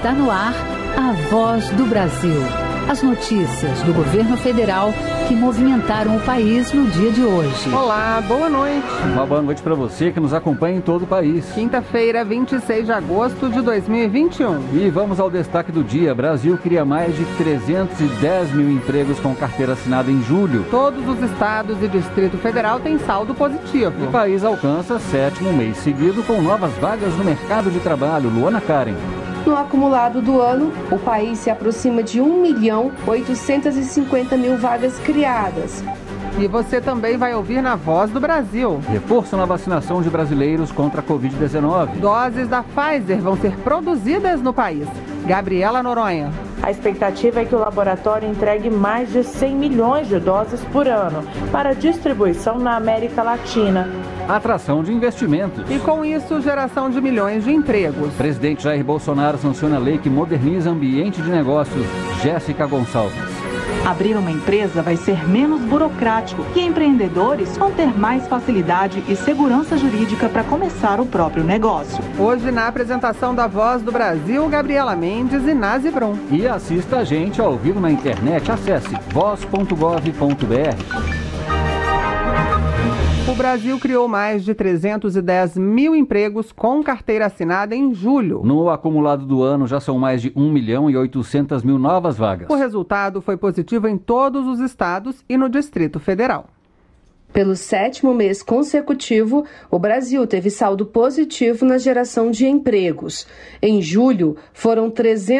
Está no ar a Voz do Brasil. As notícias do governo federal que movimentaram o país no dia de hoje. Olá, boa noite. Uma boa noite para você que nos acompanha em todo o país. Quinta-feira, 26 de agosto de 2021. E vamos ao destaque do dia. Brasil cria mais de 310 mil empregos com carteira assinada em julho. Todos os estados e Distrito Federal têm saldo positivo. O país alcança 7º mês seguido com novas vagas no mercado de trabalho. Luana Karen. No acumulado do ano, o país se aproxima de 1.850.000 vagas criadas. E você também vai ouvir na Voz do Brasil. Reforço na vacinação de brasileiros contra a Covid-19. Doses da Pfizer vão ser produzidas no país. Gabriela Noronha. A expectativa é que o laboratório entregue mais de 100 milhões de doses por ano para distribuição na América Latina. Atração de investimentos. E com isso, geração de milhões de empregos. Presidente Jair Bolsonaro sanciona a lei que moderniza ambiente de negócios. Jéssica Gonçalves. Abrir uma empresa vai ser menos burocrático e empreendedores vão ter mais facilidade e segurança jurídica para começar o próprio negócio. Hoje, na apresentação da Voz do Brasil, Gabriela Mendes e Nazi Brum. E assista a gente ao vivo na internet. Acesse voz.gov.br. O Brasil criou mais de 310 mil empregos com carteira assinada em julho. No acumulado do ano, já são mais de 1.800.000 novas vagas. O resultado foi positivo em todos os estados e no Distrito Federal. Pelo 7º mês consecutivo, o Brasil teve saldo positivo na geração de empregos. Em julho, foram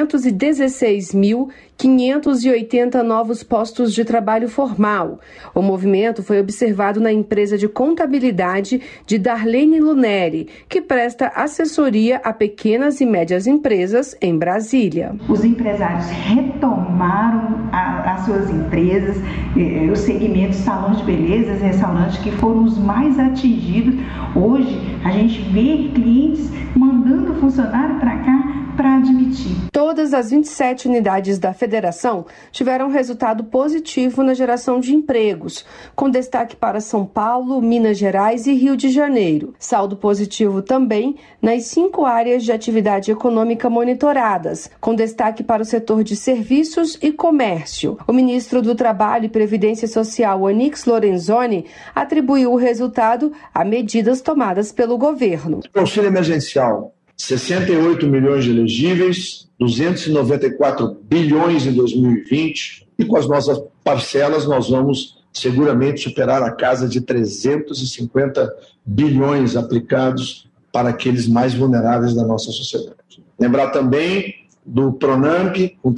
316.580 novos postos de trabalho formal. O movimento foi observado na empresa de contabilidade de Darlene Luneri, que presta assessoria a pequenas e médias empresas em Brasília. Os empresários retomaram as suas empresas, os segmentos salões de beleza, restaurantes que foram os mais atingidos. Hoje, a gente vê clientes mandando funcionário para cá para admitir. Todas as 27 unidades da federação tiveram resultado positivo na geração de empregos, com destaque para São Paulo, Minas Gerais e Rio de Janeiro. Saldo positivo também nas 5 áreas de atividade econômica monitoradas, com destaque para o setor de serviços e comércio. O ministro do Trabalho e Previdência Social, Onyx Lorenzoni, atribuiu o resultado a medidas tomadas pelo governo. O auxílio emergencial, 68 milhões de elegíveis, 294 bilhões em 2020 e com as nossas parcelas nós vamos seguramente superar a casa de 350 bilhões aplicados para aqueles mais vulneráveis da nossa sociedade. Lembrar também do Pronamp, com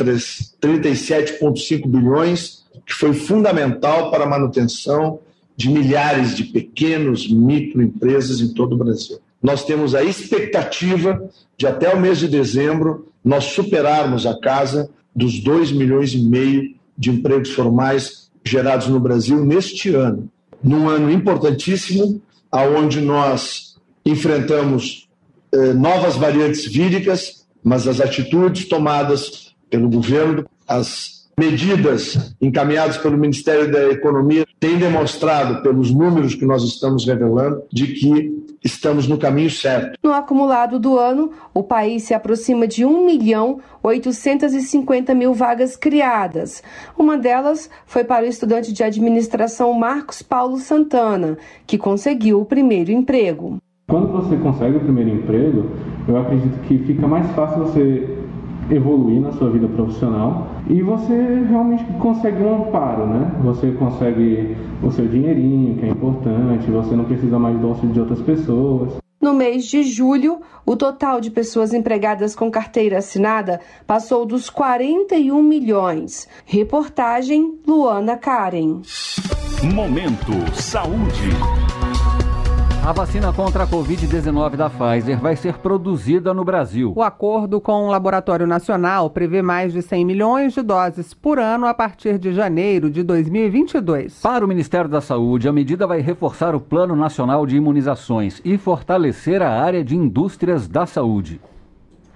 37,5 bilhões, que foi fundamental para a manutenção de milhares de pequenos microempresas em todo o Brasil. Nós temos a expectativa de até o mês de dezembro nós superarmos a casa dos 2,5 milhões de empregos formais gerados no Brasil neste ano. Num ano importantíssimo, onde nós enfrentamos novas variantes víricas, mas as atitudes tomadas pelo governo, as medidas encaminhadas pelo Ministério da Economia têm demonstrado, pelos números que nós estamos revelando, de que estamos no caminho certo. No acumulado do ano, o país se aproxima de 1.850.000 vagas criadas. Uma delas foi para o estudante de administração Marcos Paulo Santana, que conseguiu o primeiro emprego. Quando você consegue o primeiro emprego, eu acredito que fica mais fácil você evoluir na sua vida profissional e você realmente consegue um amparo, né? Você consegue o seu dinheirinho, que é importante, você não precisa mais do auxílio de outras pessoas. No mês de julho, o total de pessoas empregadas com carteira assinada passou dos 41 milhões. Reportagem Luana Karen. Momento Saúde. A vacina contra a Covid-19 da Pfizer vai ser produzida no Brasil. O acordo com o Laboratório Nacional prevê mais de 100 milhões de doses por ano a partir de janeiro de 2022. Para o Ministério da Saúde, a medida vai reforçar o Plano Nacional de Imunizações e fortalecer a área de indústrias da saúde.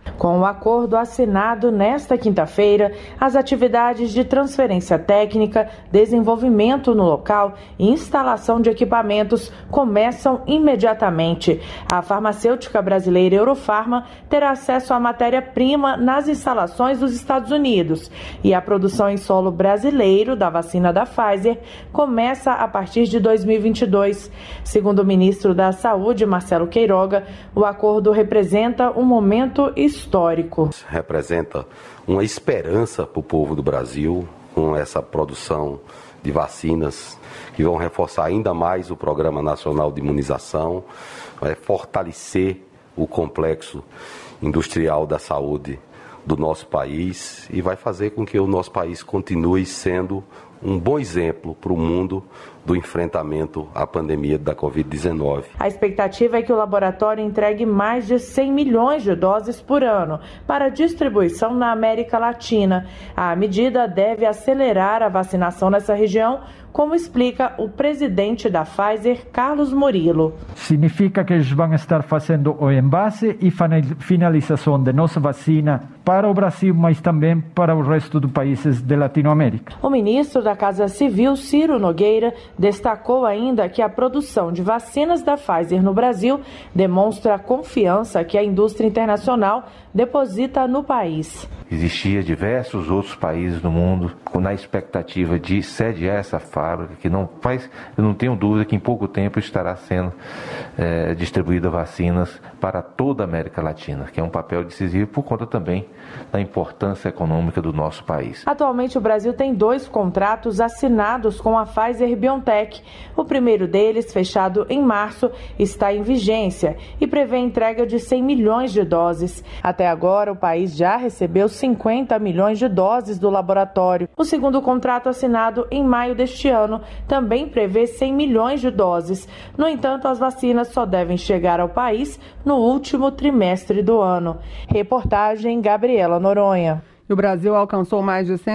Com o acordo assinado nesta quinta-feira, as atividades de transferência técnica, desenvolvimento no local e instalação de equipamentos começam imediatamente. A farmacêutica brasileira Eurofarma terá acesso à matéria-prima nas instalações dos Estados Unidos e a produção em solo brasileiro da vacina da Pfizer começa a partir de 2022. Segundo o ministro da Saúde, Marcelo Queiroga, o acordo representa um momento histórico. Representa uma esperança para o povo do Brasil com essa produção de vacinas que vão reforçar ainda mais o Programa Nacional de Imunização, vai fortalecer o complexo industrial da saúde do nosso país e vai fazer com que o nosso país continue sendo um bom exemplo para o mundo do enfrentamento à pandemia da Covid-19. A expectativa é que o laboratório entregue mais de 100 milhões de doses por ano para distribuição na América Latina. A medida deve acelerar a vacinação nessa região, como explica o presidente da Pfizer, Carlos Murilo. Significa que eles vão estar fazendo o envase e finalização da nossa vacina para o Brasil, mas também para o resto dos países da Latinoamérica. O ministro da Casa Civil, Ciro Nogueira, destacou ainda que a produção de vacinas da Pfizer no Brasil demonstra a confiança que a indústria internacional deposita no país. Existia diversos outros países no mundo na expectativa de sediar essa fábrica, que eu não tenho dúvida que em pouco tempo estará sendo distribuída vacinas para toda a América Latina, que é um papel decisivo por conta também da importância econômica do nosso país. Atualmente o Brasil tem 2 contratos assinados com a Pfizer-BioNTech. O primeiro deles, fechado em março, está em vigência e prevê a entrega de 100 milhões de doses. Até agora, o país já recebeu 50 milhões de doses do laboratório. O segundo contrato, assinado em maio deste ano, também prevê 100 milhões de doses. No entanto, as vacinas só devem chegar ao país no último trimestre do ano. Reportagem Gabriela Noronha. E o Brasil alcançou mais de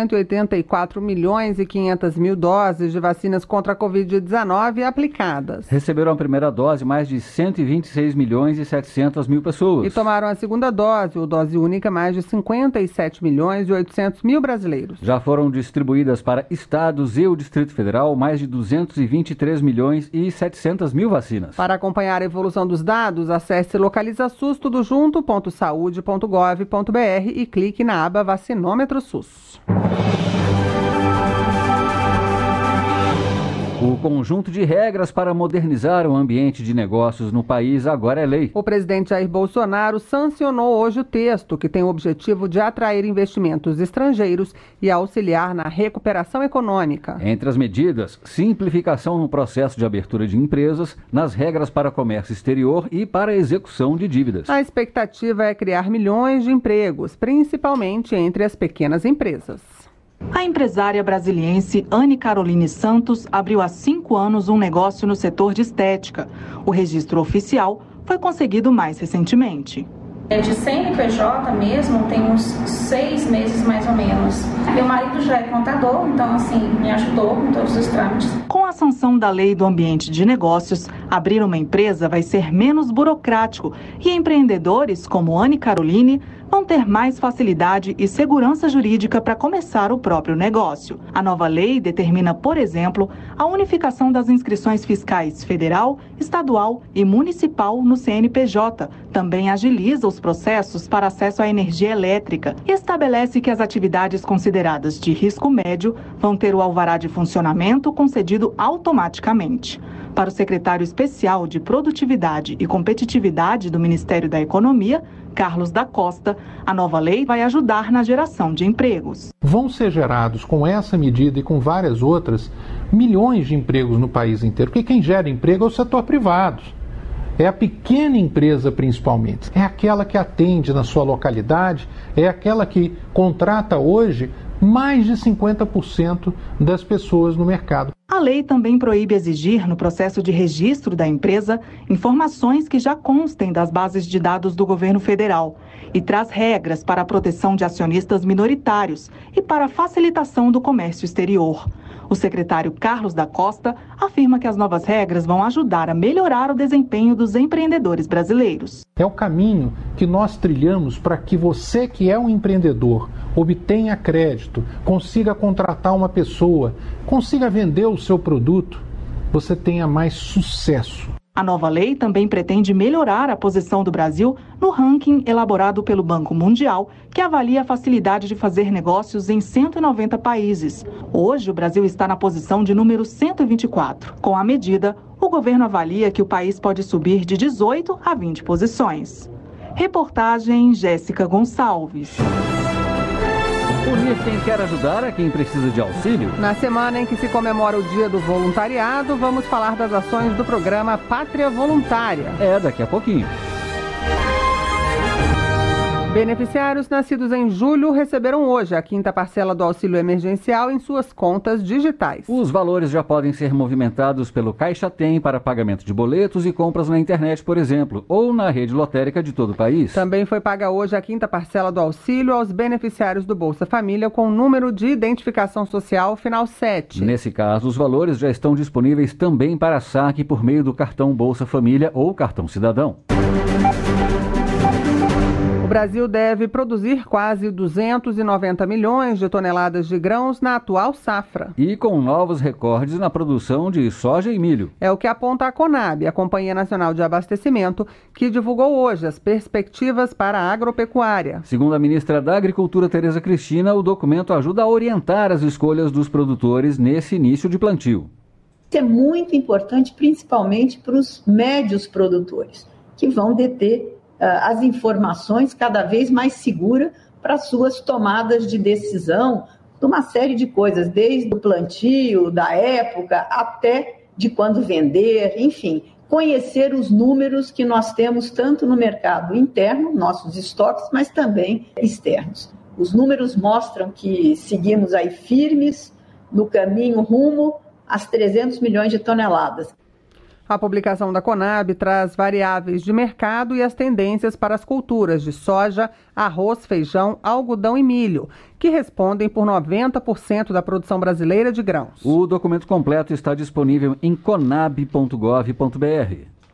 184 milhões e 500 mil doses de vacinas contra a Covid-19 aplicadas. Receberam a primeira dose mais de 126 milhões e 700 mil pessoas. E tomaram a segunda dose, ou dose única, mais de 57 milhões e 800 mil brasileiros. Já foram distribuídas para estados e o Distrito Federal mais de 223 milhões e 700 mil vacinas. Para acompanhar a evolução dos dados, acesse localizassus.saude.gov.br e clique na aba Vacinômetro SUS. O conjunto de regras para modernizar o ambiente de negócios no país agora é lei. O presidente Jair Bolsonaro sancionou hoje o texto que tem o objetivo de atrair investimentos estrangeiros e auxiliar na recuperação econômica. Entre as medidas, simplificação no processo de abertura de empresas, nas regras para comércio exterior e para a execução de dívidas. A expectativa é criar milhões de empregos, principalmente entre as pequenas empresas. A empresária brasiliense Anne Caroline Santos abriu há 5 anos um negócio no setor de estética. O registro oficial foi conseguido mais recentemente. De CNPJ mesmo, tem uns 6 meses mais ou menos. Meu marido já é contador, então assim, me ajudou com todos os trâmites. Com a sanção da Lei do Ambiente de Negócios, abrir uma empresa vai ser menos burocrático e empreendedores como Anne Caroline vão ter mais facilidade e segurança jurídica para começar o próprio negócio. A nova lei determina, por exemplo, a unificação das inscrições fiscais federal, estadual e municipal no CNPJ. Também agiliza os processos para acesso à energia elétrica e estabelece que as atividades consideradas de risco médio vão ter o alvará de funcionamento concedido automaticamente. Para o secretário especial de Produtividade e Competitividade do Ministério da Economia, Carlos da Costa, a nova lei vai ajudar na geração de empregos. Vão ser gerados com essa medida e com várias outras milhões de empregos no país inteiro, porque quem gera emprego é o setor privado. É a pequena empresa principalmente, é aquela que atende na sua localidade, é aquela que contrata hoje mais de 50% das pessoas no mercado. A lei também proíbe exigir, no processo de registro da empresa, informações que já constem das bases de dados do governo federal e traz regras para a proteção de acionistas minoritários e para a facilitação do comércio exterior. O secretário Carlos da Costa afirma que as novas regras vão ajudar a melhorar o desempenho dos empreendedores brasileiros. É o caminho que nós trilhamos para que você que é um empreendedor obtenha crédito, consiga contratar uma pessoa, consiga vender o seu produto, você tenha mais sucesso. A nova lei também pretende melhorar a posição do Brasil no ranking elaborado pelo Banco Mundial, que avalia a facilidade de fazer negócios em 190 países. Hoje, o Brasil está na posição de número 124. Com a medida, o governo avalia que o país pode subir de 18 a 20 posições. Reportagem Jéssica Gonçalves. Unir quem quer ajudar a quem precisa de auxílio. Na semana em que se comemora o Dia do Voluntariado, vamos falar das ações do programa Pátria Voluntária. Daqui a pouquinho. Beneficiários nascidos em julho receberam hoje a 5ª parcela do auxílio emergencial em suas contas digitais. Os valores já podem ser movimentados pelo Caixa Tem para pagamento de boletos e compras na internet, por exemplo, ou na rede lotérica de todo o país. Também foi paga hoje a 5ª parcela do auxílio aos beneficiários do Bolsa Família com número de identificação social final 7. Nesse caso, os valores já estão disponíveis também para saque por meio do cartão Bolsa Família ou cartão Cidadão. O Brasil deve produzir quase 290 milhões de toneladas de grãos na atual safra. E com novos recordes na produção de soja e milho. É o que aponta a Conab, a Companhia Nacional de Abastecimento, que divulgou hoje as perspectivas para a agropecuária. Segundo a ministra da Agricultura, Tereza Cristina, o documento ajuda a orientar as escolhas dos produtores nesse início de plantio. Isso é muito importante, principalmente para os médios produtores, que vão deter as informações cada vez mais seguras para suas tomadas de decisão de uma série de coisas, desde o plantio, da época, até de quando vender, enfim, conhecer os números que nós temos tanto no mercado interno, nossos estoques, mas também externos. Os números mostram que seguimos aí firmes no caminho rumo às 300 milhões de toneladas. A publicação da Conab traz variáveis de mercado e as tendências para as culturas de soja, arroz, feijão, algodão e milho, que respondem por 90% da produção brasileira de grãos. O documento completo está disponível em conab.gov.br.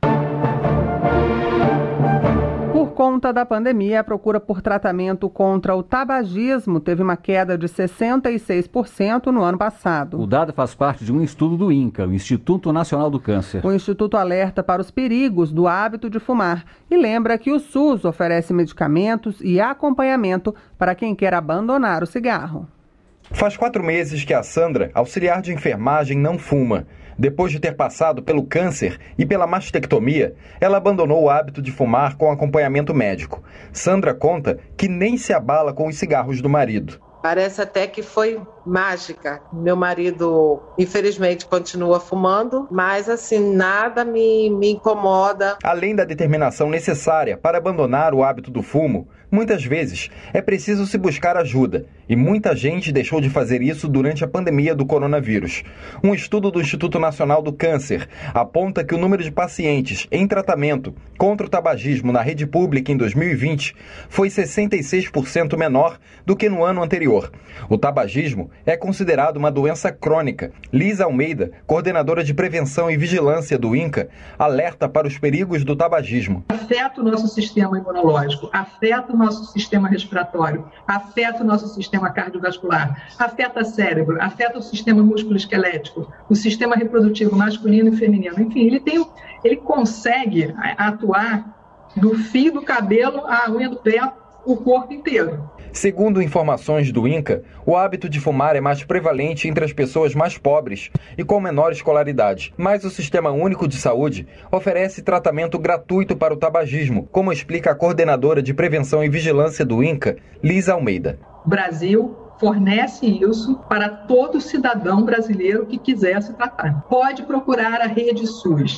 Por conta da pandemia, a procura por tratamento contra o tabagismo teve uma queda de 66% no ano passado. O dado faz parte de um estudo do INCA, o Instituto Nacional do Câncer. O Instituto alerta para os perigos do hábito de fumar e lembra que o SUS oferece medicamentos e acompanhamento para quem quer abandonar o cigarro. Faz 4 meses que a Sandra, auxiliar de enfermagem, não fuma. Depois de ter passado pelo câncer e pela mastectomia, ela abandonou o hábito de fumar com acompanhamento médico. Sandra conta que nem se abala com os cigarros do marido. Parece até que foi mágica. Meu marido, infelizmente, continua fumando, mas assim, nada me incomoda. Além da determinação necessária para abandonar o hábito do fumo, muitas vezes é preciso se buscar ajuda. E muita gente deixou de fazer isso durante a pandemia do coronavírus. Um estudo do Instituto Nacional do Câncer aponta que o número de pacientes em tratamento contra o tabagismo na rede pública em 2020 foi 66% menor do que no ano anterior. O tabagismo é considerado uma doença crônica. Lisa Almeida, coordenadora de prevenção e vigilância do INCA, alerta para os perigos do tabagismo. Afeta o nosso sistema imunológico, afeta o nosso sistema respiratório, afeta o nosso sistema cardiovascular, afeta o cérebro, afeta o sistema músculo-esquelético, o sistema reprodutivo masculino e feminino. Enfim, ele consegue atuar do fio do cabelo à unha do pé, o corpo inteiro. Segundo informações do INCA, o hábito de fumar é mais prevalente entre as pessoas mais pobres e com menor escolaridade. Mas o Sistema Único de Saúde oferece tratamento gratuito para o tabagismo, como explica a coordenadora de prevenção e vigilância do INCA, Lisa Almeida. O Brasil fornece isso para todo cidadão brasileiro que quiser se tratar. Pode procurar a rede SUS.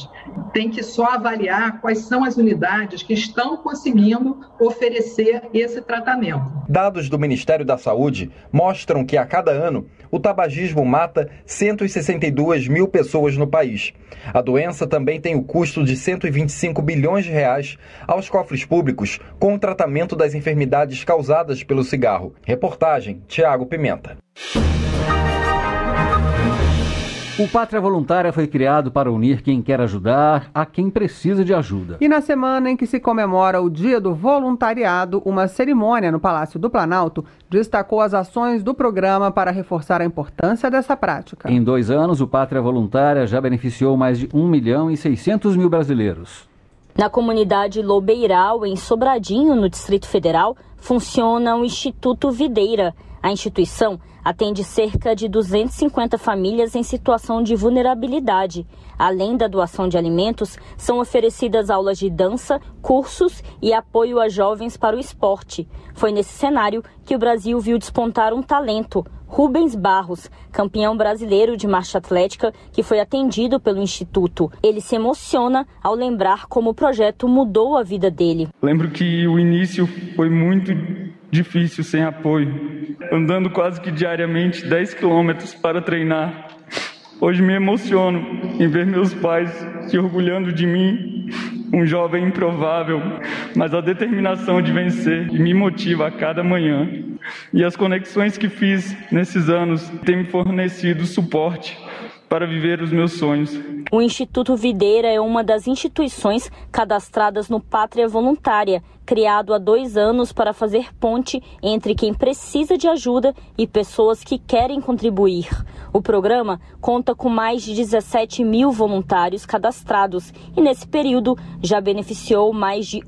tem que só avaliar quais são as unidades que estão conseguindo oferecer esse tratamento. Dados do Ministério da Saúde mostram que a cada ano o tabagismo mata 162 mil pessoas no país. A doença também tem o custo de 125 bilhões de reais aos cofres públicos com o tratamento das enfermidades causadas pelo cigarro. Reportagem Tiago Pimenta. O Pátria Voluntária foi criado para unir quem quer ajudar a quem precisa de ajuda. E na semana em que se comemora o Dia do Voluntariado, uma cerimônia no Palácio do Planalto destacou as ações do programa para reforçar a importância dessa prática. Em 2 anos, o Pátria Voluntária já beneficiou mais de 1.600.000 brasileiros. Na comunidade Lobeiral, em Sobradinho, no Distrito Federal, funciona o Instituto Videira. A instituição atende cerca de 250 famílias em situação de vulnerabilidade. Além da doação de alimentos, são oferecidas aulas de dança, cursos e apoio a jovens para o esporte. Foi nesse cenário que o Brasil viu despontar um talento, Rubens Barros, campeão brasileiro de marcha atlética, que foi atendido pelo Instituto. Ele se emociona ao lembrar como o projeto mudou a vida dele. Lembro que o início foi muito difícil, sem apoio, andando quase que diariamente 10 quilômetros para treinar. Hoje me emociono em ver meus pais se orgulhando de mim, um jovem improvável, mas a determinação de vencer me motiva a cada manhã. E as conexões que fiz nesses anos têm me fornecido suporte para viver os meus sonhos. O Instituto Videira é uma das instituições cadastradas no Pátria Voluntária, criado há 2 anos para fazer ponte entre quem precisa de ajuda e pessoas que querem contribuir. O programa conta com mais de 17 mil voluntários cadastrados e, nesse período, já beneficiou mais de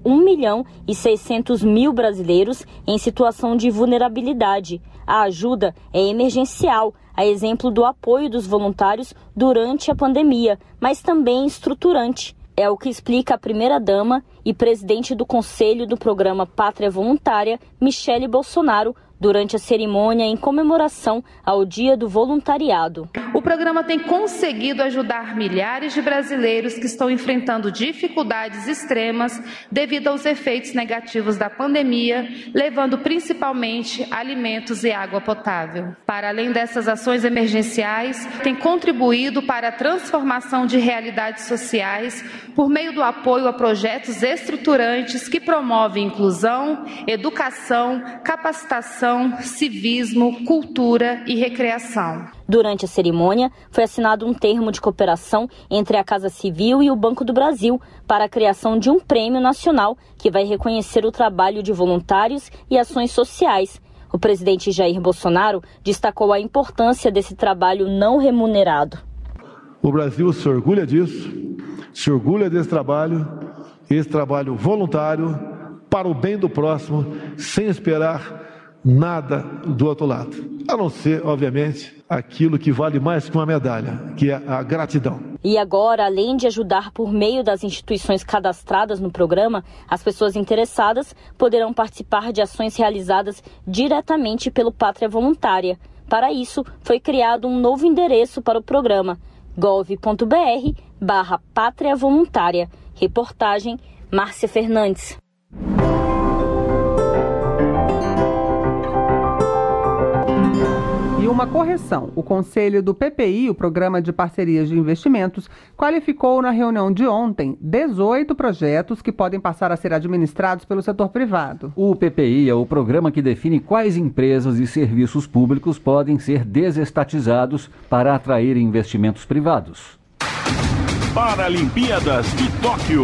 1.600.000 brasileiros em situação de vulnerabilidade. A ajuda é emergencial, a exemplo do apoio dos voluntários durante a pandemia, mas também estruturante. É o que explica a primeira-dama e presidente do Conselho do Programa Pátria Voluntária, Michele Bolsonaro, durante a cerimônia em comemoração ao Dia do Voluntariado. O programa tem conseguido ajudar milhares de brasileiros que estão enfrentando dificuldades extremas devido aos efeitos negativos da pandemia, levando principalmente alimentos e água potável. Para além dessas ações emergenciais, tem contribuído para a transformação de realidades sociais por meio do apoio a projetos estruturantes que promovem inclusão, educação, capacitação, civismo, cultura e recreação. Durante a cerimônia, foi assinado um termo de cooperação entre a Casa Civil e o Banco do Brasil para a criação de um prêmio nacional que vai reconhecer o trabalho de voluntários e ações sociais. O presidente Jair Bolsonaro destacou a importância desse trabalho não remunerado. O Brasil se orgulha disso, se orgulha desse trabalho voluntário para o bem do próximo, sem esperar nada do outro lado, a não ser, obviamente, aquilo que vale mais que uma medalha, que é a gratidão. E agora, além de ajudar por meio das instituições cadastradas no programa, as pessoas interessadas poderão participar de ações realizadas diretamente pelo Pátria Voluntária. Para isso, foi criado um novo endereço para o programa, gov.br/Pátria Voluntária. Reportagem Márcia Fernandes. Uma correção. O Conselho do PPI, o Programa de Parcerias de Investimentos, qualificou na reunião de ontem 18 projetos que podem passar a ser administrados pelo setor privado. O PPI é o programa que define quais empresas e serviços públicos podem ser desestatizados para atrair investimentos privados. Paralimpíadas de Tóquio.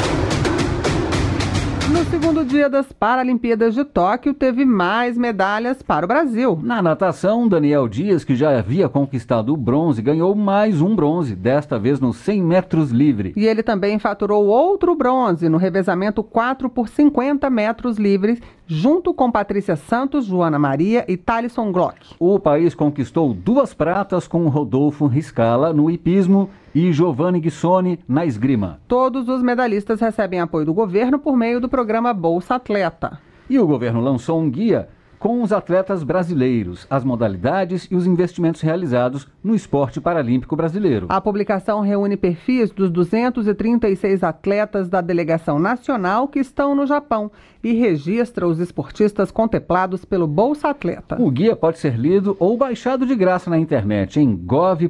No segundo dia das Paralimpíadas de Tóquio, teve mais medalhas para o Brasil. Na natação, Daniel Dias, que já havia conquistado o bronze, ganhou mais um bronze, desta vez nos 100 metros livre. E ele também faturou outro bronze no revezamento 4 por 50 metros livres, junto com Patrícia Santos, Joana Maria e Thalisson Glock. O país conquistou 2 pratas com Rodolfo Riscala no hipismo e Giovanni Guissoni na esgrima. Todos os medalhistas recebem apoio do governo por meio do programa Bolsa Atleta. E o governo lançou um guia com os atletas brasileiros, as modalidades e os investimentos realizados no esporte paralímpico brasileiro. A publicação reúne perfis dos 236 atletas da delegação nacional que estão no Japão e registra os esportistas contemplados pelo Bolsa Atleta. O guia pode ser lido ou baixado de graça na internet em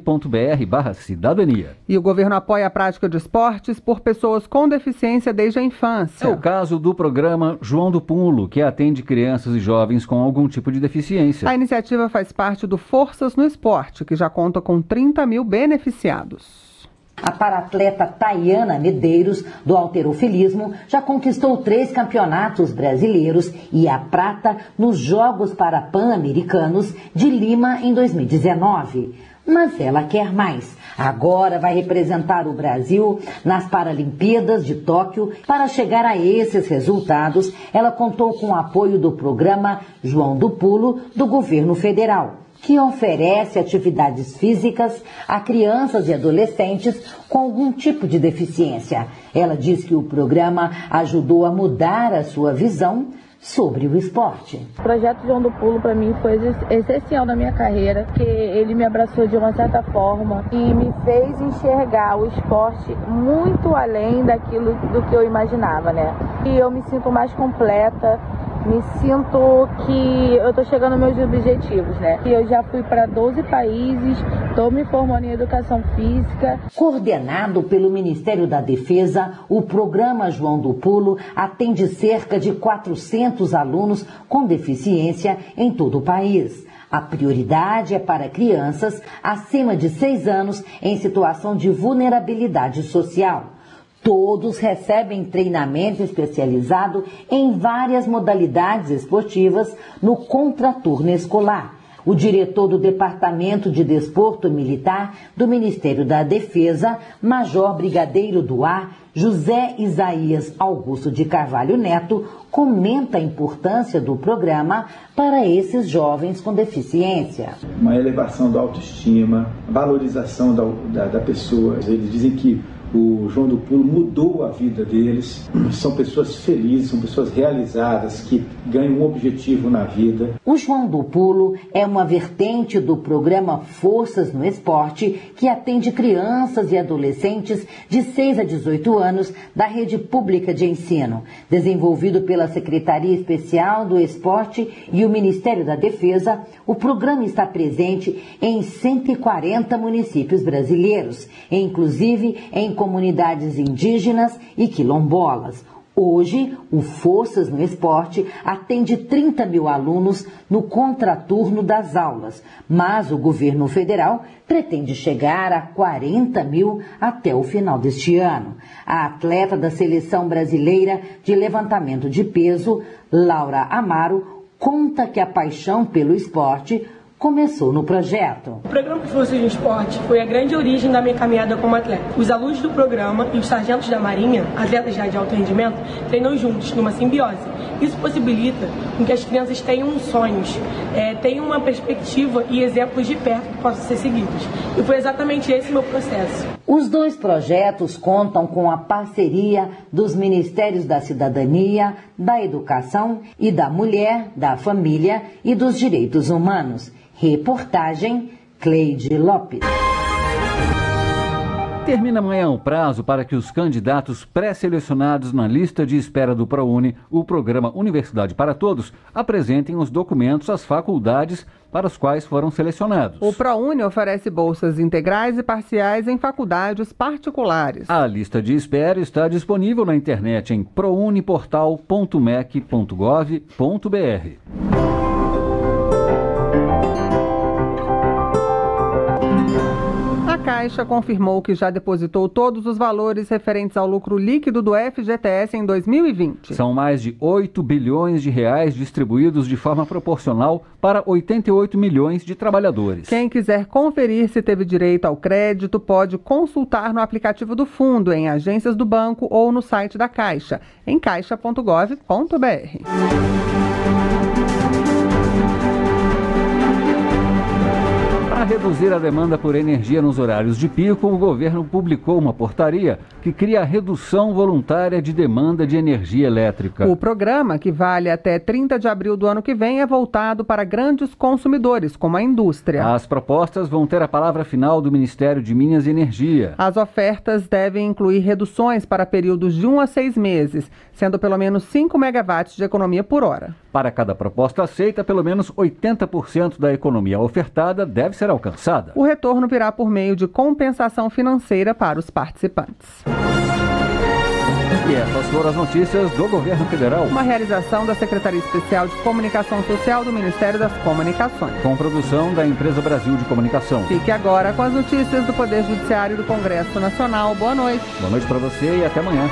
gov.br/cidadania. E o governo apoia a prática de esportes por pessoas com deficiência desde a infância. É o caso do programa João do Pulo, que atende crianças e jovens com algum tipo de deficiência. A iniciativa faz parte do Forças no Esporte, que já conta com 30 mil beneficiados. A paratleta Tayana Medeiros, do halterofilismo, já conquistou 3 campeonatos brasileiros e a prata nos Jogos Pan-Americanos de Lima em 2019. Mas ela quer mais. Agora vai representar o Brasil nas Paralimpíadas de Tóquio. Para chegar a esses resultados, ela contou com o apoio do programa João do Pulo, do governo federal, que oferece atividades físicas a crianças e adolescentes com algum tipo de deficiência. Ela diz que o programa ajudou a mudar a sua visão sobre o esporte. O projeto João do Pulo para mim foi essencial na minha carreira, porque ele me abraçou de uma certa forma e me fez enxergar o esporte muito além daquilo do que eu imaginava, né? E eu me sinto mais completa. Me sinto que eu estou chegando aos meus objetivos, né? E eu já fui para 12 países, estou me formando em educação física. Coordenado pelo Ministério da Defesa, o programa João do Pulo atende cerca de 400 alunos com deficiência em todo o país. A prioridade é para crianças acima de 6 anos em situação de vulnerabilidade social. Todos recebem treinamento especializado em várias modalidades esportivas no contraturno escolar. O diretor do Departamento de Desporto Militar do Ministério da Defesa, Major Brigadeiro do Ar, José Isaías Augusto de Carvalho Neto, comenta a importância do programa para esses jovens com deficiência. Uma elevação da autoestima, valorização da pessoa. Eles dizem que o João do Pulo mudou a vida deles. São pessoas felizes, são pessoas realizadas, que ganham um objetivo na vida. O João do Pulo é uma vertente do programa Forças no Esporte, que atende crianças e adolescentes de 6 a 18 anos da rede pública de ensino. Desenvolvido pela Secretaria Especial do Esporte e o Ministério da Defesa, o programa está presente em 140 municípios brasileiros, inclusive em comunidades indígenas e quilombolas. Hoje, o Forças no Esporte atende 30 mil alunos no contraturno das aulas, mas o governo federal pretende chegar a 40 mil até o final deste ano. A atleta da Seleção Brasileira de Levantamento de Peso, Laura Amaro, conta que a paixão pelo esporte começou no projeto. O programa Forças no Esporte foi a grande origem da minha caminhada como atleta. Os alunos do programa e os sargentos da Marinha, atletas já de alto rendimento, treinam juntos, numa simbiose. Isso possibilita que as crianças tenham sonhos, tenham uma perspectiva e exemplos de perto que possam ser seguidos. E foi exatamente esse o meu processo. Os 2 projetos contam com a parceria dos Ministérios da Cidadania, da Educação e da Mulher, da Família e dos Direitos Humanos. Reportagem Cleide Lopes. Termina amanhã o prazo para que os candidatos pré-selecionados na lista de espera do ProUni, o programa Universidade para Todos, apresentem os documentos às faculdades para os quais foram selecionados. O ProUni oferece bolsas integrais e parciais em faculdades particulares. A lista de espera está disponível na internet em prouniportal.mec.gov.br. A Caixa confirmou que já depositou todos os valores referentes ao lucro líquido do FGTS em 2020. São mais de 8 bilhões de reais distribuídos de forma proporcional para 88 milhões de trabalhadores. Quem quiser conferir se teve direito ao crédito pode consultar no aplicativo do fundo, em agências do banco ou no site da Caixa, em caixa.gov.br. Para reduzir a demanda por energia nos horários de pico, o governo publicou uma portaria que cria a redução voluntária de demanda de energia elétrica. O programa, que vale até 30 de abril do ano que vem, é voltado para grandes consumidores, como a indústria. As propostas vão ter a palavra final do Ministério de Minas e Energia. As ofertas devem incluir reduções para períodos de 1 a 6 meses, sendo pelo menos 5 megawatts de economia por hora. Para cada proposta aceita, pelo menos 80% da economia ofertada deve ser alcançada. O retorno virá por meio de compensação financeira para os participantes. E essas foram as notícias do Governo Federal. Uma realização da Secretaria Especial de Comunicação Social do Ministério das Comunicações. Com produção da Empresa Brasil de Comunicação. Fique agora com as notícias do Poder Judiciário e do Congresso Nacional. Boa noite. Boa noite para você e até amanhã.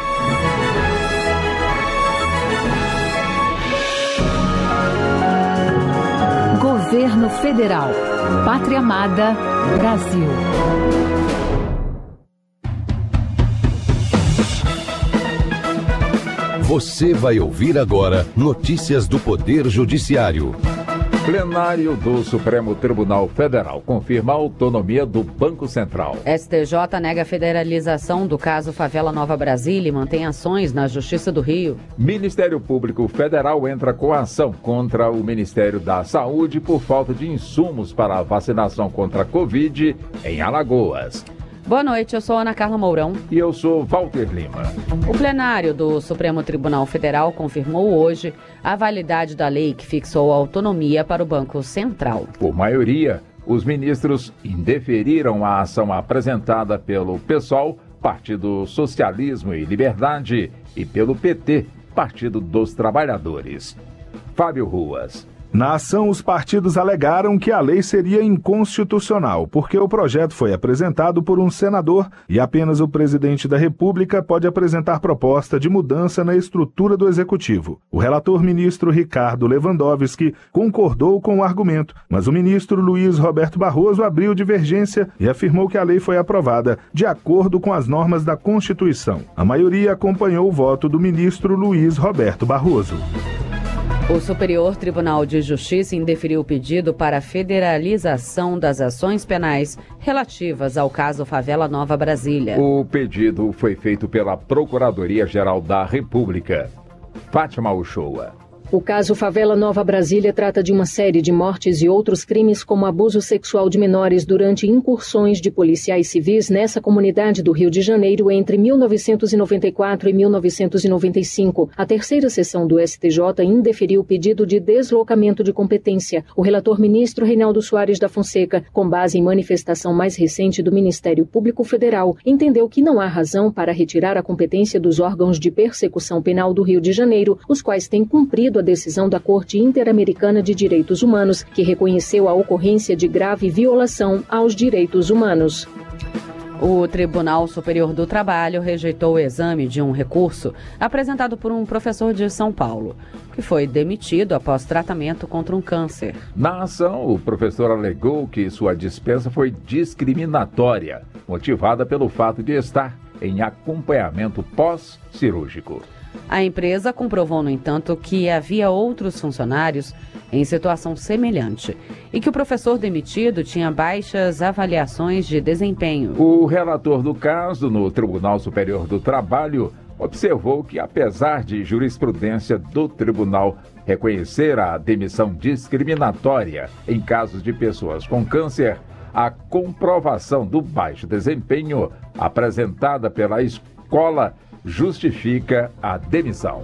Governo Federal. Pátria Amada, Brasil. Você vai ouvir agora notícias do Poder Judiciário. Plenário do Supremo Tribunal Federal confirma a autonomia do Banco Central. STJ nega a federalização do caso Favela Nova Brasília e mantém ações na Justiça do Rio. Ministério Público Federal entra com ação contra o Ministério da Saúde por falta de insumos para a vacinação contra a Covid em Alagoas. Boa noite, eu sou Ana Carla Mourão. E eu sou Walter Lima. O plenário do Supremo Tribunal Federal confirmou hoje a validade da lei que fixou a autonomia para o Banco Central. Por maioria, os ministros indeferiram a ação apresentada pelo PSOL, Partido Socialismo e Liberdade, e pelo PT, Partido dos Trabalhadores. Fábio Ruas. Na ação, os partidos alegaram que a lei seria inconstitucional, porque o projeto foi apresentado por um senador e apenas o presidente da República pode apresentar proposta de mudança na estrutura do Executivo. O relator ministro Ricardo Lewandowski concordou com o argumento, mas o ministro Luiz Roberto Barroso abriu divergência e afirmou que a lei foi aprovada de acordo com as normas da Constituição. A maioria acompanhou o voto do ministro Luiz Roberto Barroso. O Superior Tribunal de Justiça indeferiu o pedido para a federalização das ações penais relativas ao caso Favela Nova Brasília. O pedido foi feito pela Procuradoria-Geral da República. Fátima Uchoa. O caso Favela Nova Brasília trata de uma série de mortes e outros crimes como abuso sexual de menores durante incursões de policiais civis nessa comunidade do Rio de Janeiro entre 1994 e 1995. A terceira sessão do STJ indeferiu o pedido de deslocamento de competência. O relator ministro Reinaldo Soares da Fonseca, com base em manifestação mais recente do Ministério Público Federal, entendeu que não há razão para retirar a competência dos órgãos de persecução penal do Rio de Janeiro, os quais têm cumprido a decisão da Corte Interamericana de Direitos Humanos, que reconheceu a ocorrência de grave violação aos direitos humanos. O Tribunal Superior do Trabalho rejeitou o exame de um recurso apresentado por um professor de São Paulo, que foi demitido após tratamento contra um câncer. Na ação, o professor alegou que sua dispensa foi discriminatória, motivada pelo fato de estar em acompanhamento pós-cirúrgico. A empresa comprovou, no entanto, que havia outros funcionários em situação semelhante e que o professor demitido tinha baixas avaliações de desempenho. O relator do caso no Tribunal Superior do Trabalho observou que, apesar de jurisprudência do tribunal reconhecer a demissão discriminatória em casos de pessoas com câncer, a comprovação do baixo desempenho apresentada pela escola justifica a demissão.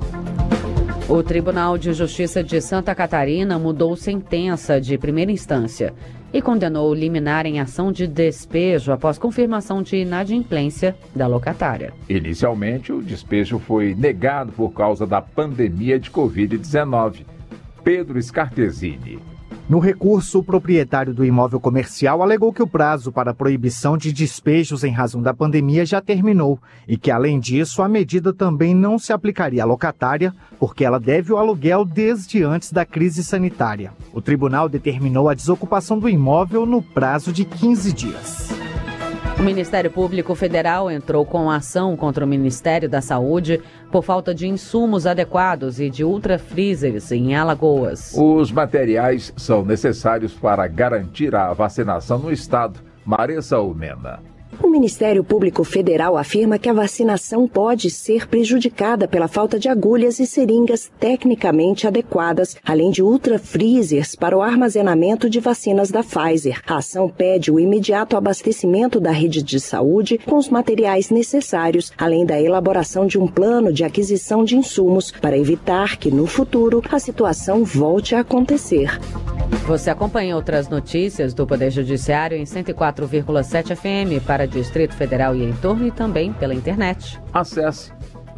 O Tribunal de Justiça de Santa Catarina mudou sentença de primeira instância e condenou liminar em ação de despejo após confirmação de inadimplência da locatária. Inicialmente, o despejo foi negado por causa da pandemia de Covid-19. Pedro Scartesini. No recurso, o proprietário do imóvel comercial alegou que o prazo para proibição de despejos em razão da pandemia já terminou e que, além disso, a medida também não se aplicaria à locatária, porque ela deve o aluguel desde antes da crise sanitária. O tribunal determinou a desocupação do imóvel no prazo de 15 dias. O Ministério Público Federal entrou com ação contra o Ministério da Saúde por falta de insumos adequados e de ultrafreezers em Alagoas. Os materiais são necessários para garantir a vacinação no estado. Marissa Umena. O Ministério Público Federal afirma que a vacinação pode ser prejudicada pela falta de agulhas e seringas tecnicamente adequadas, além de ultrafreezers para o armazenamento de vacinas da Pfizer. A ação pede o imediato abastecimento da rede de saúde com os materiais necessários, além da elaboração de um plano de aquisição de insumos para evitar que, no futuro, a situação volte a acontecer. Você acompanha outras notícias do Poder Judiciário em 104,7 FM para Distrito Federal e em torno e também pela internet. Acesse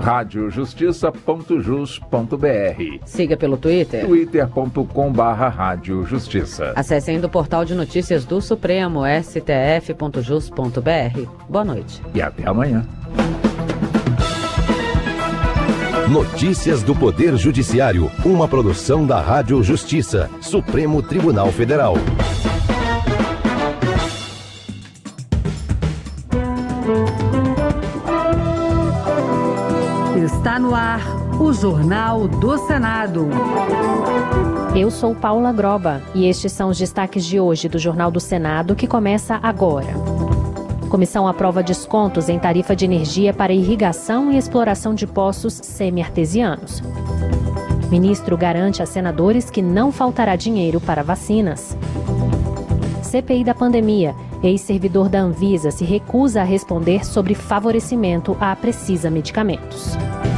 radiojustiça.jus.br. Siga pelo Twitter. twitter.com/radiojustiça. Acesse ainda o portal de notícias do Supremo, stf.jus.br. Boa noite. E até amanhã. Notícias do Poder Judiciário, uma produção da Rádio Justiça, Supremo Tribunal Federal. Está no ar o Jornal do Senado. Eu sou Paula Groba e estes são os destaques de hoje do Jornal do Senado, que começa agora. Comissão aprova descontos em tarifa de energia para irrigação e exploração de poços semi-artesianos. Ministro garante a senadores que não faltará dinheiro para vacinas. CPI da pandemia. Ex-servidor da Anvisa se recusa a responder sobre favorecimento à Precisa Medicamentos.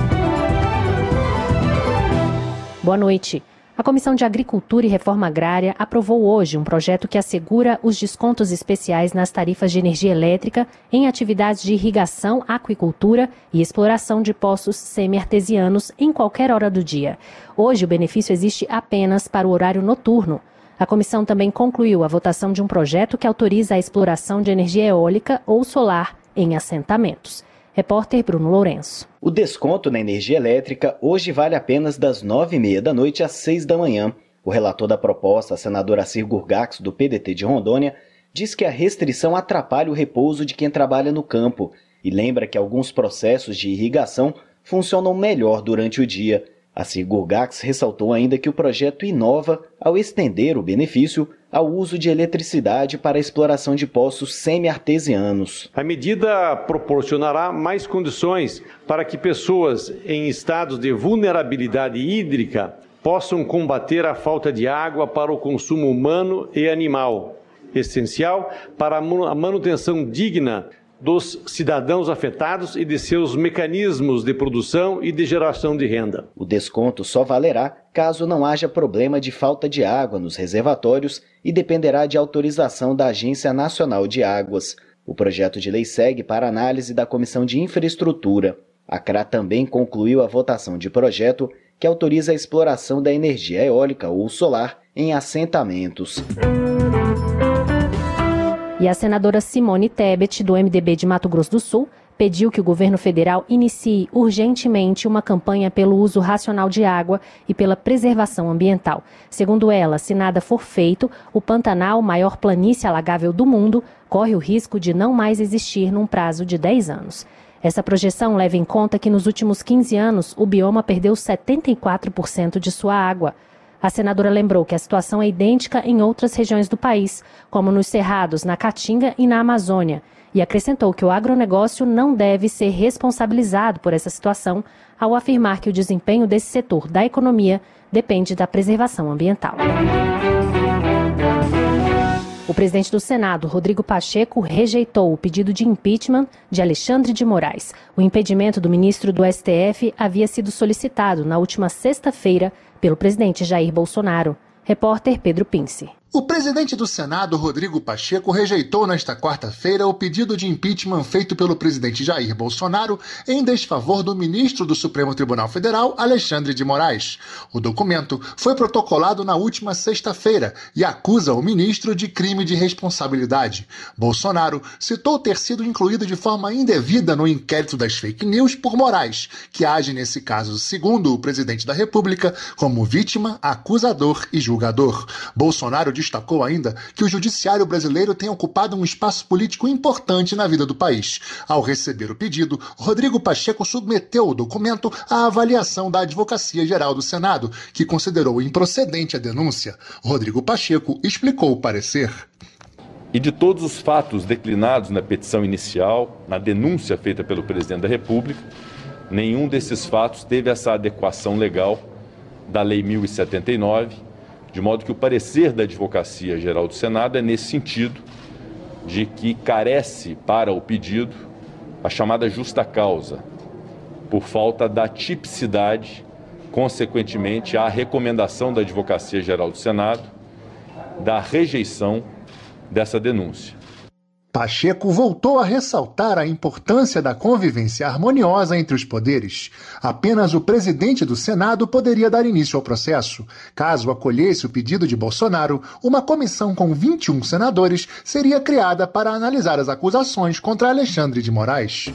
Boa noite. A Comissão de Agricultura e Reforma Agrária aprovou hoje um projeto que assegura os descontos especiais nas tarifas de energia elétrica em atividades de irrigação, aquicultura e exploração de poços semi-artesianos em qualquer hora do dia. Hoje, o benefício existe apenas para o horário noturno. A comissão também concluiu a votação de um projeto que autoriza a exploração de energia eólica ou solar em assentamentos. Repórter Bruno Lourenço. O desconto na energia elétrica hoje vale apenas das 9h30 da noite às 6 da manhã. O relator da proposta, a senadora Acir Gurgax, do PDT de Rondônia, diz que a restrição atrapalha o repouso de quem trabalha no campo e lembra que alguns processos de irrigação funcionam melhor durante o dia. Acir Gurgax ressaltou ainda que o projeto inova ao estender o benefício ao uso de eletricidade para a exploração de poços semi-artesianos. A medida proporcionará mais condições para que pessoas em estados de vulnerabilidade hídrica possam combater a falta de água para o consumo humano e animal, essencial para a manutenção digna dos cidadãos afetados e de seus mecanismos de produção e de geração de renda. O desconto só valerá caso não haja problema de falta de água nos reservatórios e dependerá de autorização da Agência Nacional de Águas. O projeto de lei segue para análise da Comissão de Infraestrutura. A CRA também concluiu a votação de projeto que autoriza a exploração da energia eólica ou solar em assentamentos. E a senadora Simone Tebet, do MDB de Mato Grosso do Sul, pediu que o governo federal inicie urgentemente uma campanha pelo uso racional de água e pela preservação ambiental. Segundo ela, se nada for feito, o Pantanal, maior planície alagável do mundo, corre o risco de não mais existir num prazo de 10 anos. Essa projeção leva em conta que nos últimos 15 anos o bioma perdeu 74% de sua água. A senadora lembrou que a situação é idêntica em outras regiões do país, como nos Cerrados, na Caatinga e na Amazônia, e acrescentou que o agronegócio não deve ser responsabilizado por essa situação, ao afirmar que o desempenho desse setor da economia depende da preservação ambiental. O presidente do Senado, Rodrigo Pacheco, rejeitou o pedido de impeachment de Alexandre de Moraes. O impedimento do ministro do STF havia sido solicitado na última sexta-feira pelo presidente Jair Bolsonaro. Repórter Pedro Pince. O presidente do Senado, Rodrigo Pacheco, rejeitou nesta quarta-feira o pedido de impeachment feito pelo presidente Jair Bolsonaro em desfavor do ministro do Supremo Tribunal Federal, Alexandre de Moraes. O documento foi protocolado na última sexta-feira e acusa o ministro de crime de responsabilidade. Bolsonaro citou ter sido incluído de forma indevida no inquérito das fake news por Moraes, que age nesse caso, segundo o presidente da República, como vítima, acusador e julgador. Bolsonaro destacou ainda que o judiciário brasileiro tem ocupado um espaço político importante na vida do país. Ao receber o pedido, Rodrigo Pacheco submeteu o documento à avaliação da Advocacia Geral do Senado, que considerou improcedente a denúncia. Rodrigo Pacheco explicou o parecer. E de todos os fatos declinados na petição inicial, na denúncia feita pelo presidente da República, nenhum desses fatos teve essa adequação legal da Lei 1079, de modo que o parecer da Advocacia Geral do Senado é nesse sentido, de que carece para o pedido a chamada justa causa, por falta da tipicidade, consequentemente, à recomendação da Advocacia Geral do Senado da rejeição dessa denúncia. Pacheco voltou a ressaltar a importância da convivência harmoniosa entre os poderes. Apenas o presidente do Senado poderia dar início ao processo. Caso acolhesse o pedido de Bolsonaro, uma comissão com 21 senadores seria criada para analisar as acusações contra Alexandre de Moraes.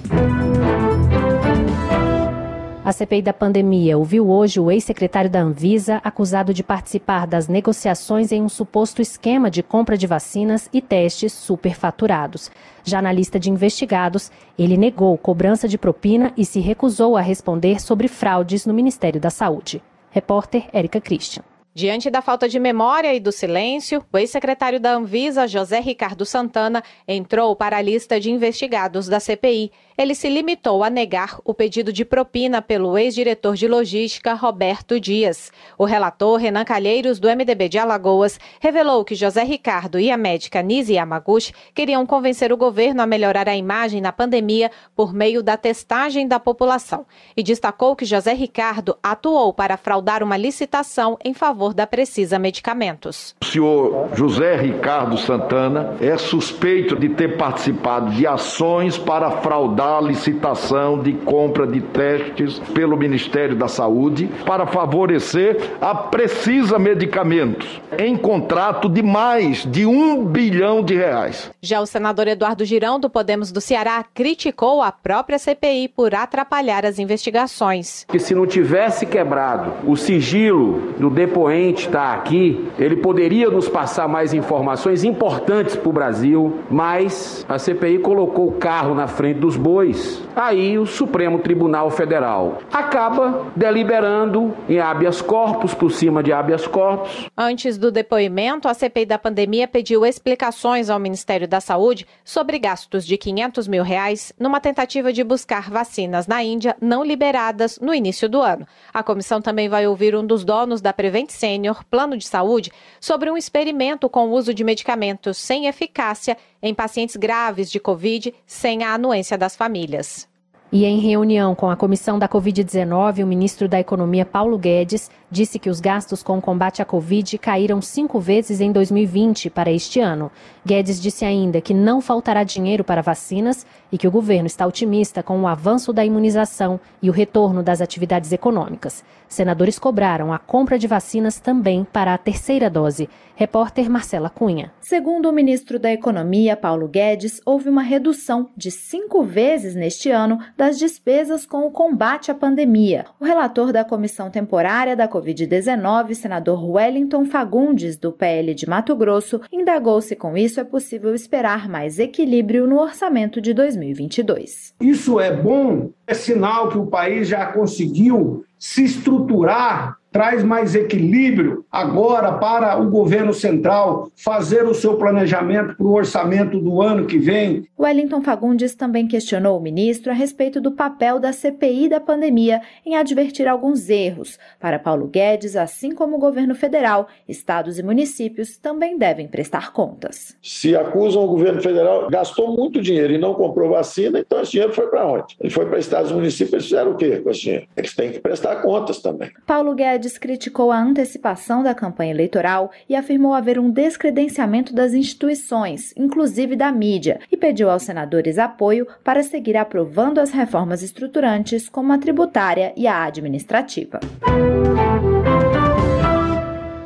A CPI da pandemia ouviu hoje o ex-secretário da Anvisa acusado de participar das negociações em um suposto esquema de compra de vacinas e testes superfaturados. Já na lista de investigados, ele negou cobrança de propina e se recusou a responder sobre fraudes no Ministério da Saúde. Repórter Érica Christian. Diante da falta de memória e do silêncio, o ex-secretário da Anvisa, José Ricardo Santana, entrou para a lista de investigados da CPI. Ele se limitou a negar o pedido de propina pelo ex-diretor de logística, Roberto Dias. O relator, Renan Calheiros, do MDB de Alagoas, revelou que José Ricardo e a médica Nise Yamaguchi queriam convencer o governo a melhorar a imagem na pandemia por meio da testagem da população. E destacou que José Ricardo atuou para fraudar uma licitação em favor da Precisa Medicamentos. O senhor José Ricardo Santana é suspeito de ter participado de ações para fraudar a licitação de compra de testes pelo Ministério da Saúde para favorecer a Precisa Medicamentos em contrato de mais de R$1 bilhão. Já o senador Eduardo Girão, do Podemos do Ceará, criticou a própria CPI por atrapalhar as investigações. Que se não tivesse quebrado o sigilo do depoente estar aqui, ele poderia nos passar mais informações importantes para o Brasil, mas a CPI colocou o carro na frente dos bois. Aí o Supremo Tribunal Federal acaba deliberando em habeas corpus, por cima de habeas corpus. Antes do depoimento, a CPI da pandemia pediu explicações ao Ministério da Saúde sobre gastos de R$500 mil numa tentativa de buscar vacinas na Índia não liberadas no início do ano. A comissão também vai ouvir um dos donos da Prevent Senior, Plano de Saúde, sobre um experimento com o uso de medicamentos sem eficácia em pacientes graves de Covid sem a anuência das famílias. E em reunião com a comissão da Covid-19, o ministro da Economia, Paulo Guedes, disse que os gastos com o combate à Covid caíram 5 vezes em 2020 para este ano. Guedes disse ainda que não faltará dinheiro para vacinas e que o governo está otimista com o avanço da imunização e o retorno das atividades econômicas. Senadores cobraram a compra de vacinas também para a terceira dose. Repórter Marcela Cunha. Segundo o ministro da Economia, Paulo Guedes, houve uma redução de 5 vezes neste ano das despesas com o combate à pandemia. O relator da Comissão Temporária da Covid-19, senador Wellington Fagundes, do PL de Mato Grosso, indagou se com isso é possível esperar mais equilíbrio no orçamento de 2022. Isso é bom, é sinal que o país já conseguiu se estruturar, traz mais equilíbrio agora para o governo central fazer o seu planejamento para o orçamento do ano que vem. Wellington Fagundes também questionou o ministro a respeito do papel da CPI da pandemia em advertir alguns erros. Para Paulo Guedes, assim como o governo federal, estados e municípios também devem prestar contas. Se acusam o governo federal, gastou muito dinheiro e não comprou vacina, então esse dinheiro foi para onde? Ele foi para estados e municípios, eles fizeram o quê com esse dinheiro? Eles têm que prestar contas também. Paulo Guedes criticou a antecipação da campanha eleitoral e afirmou haver um descredenciamento das instituições, inclusive da mídia, e pediu aos senadores apoio para seguir aprovando as reformas estruturantes como a tributária e a administrativa.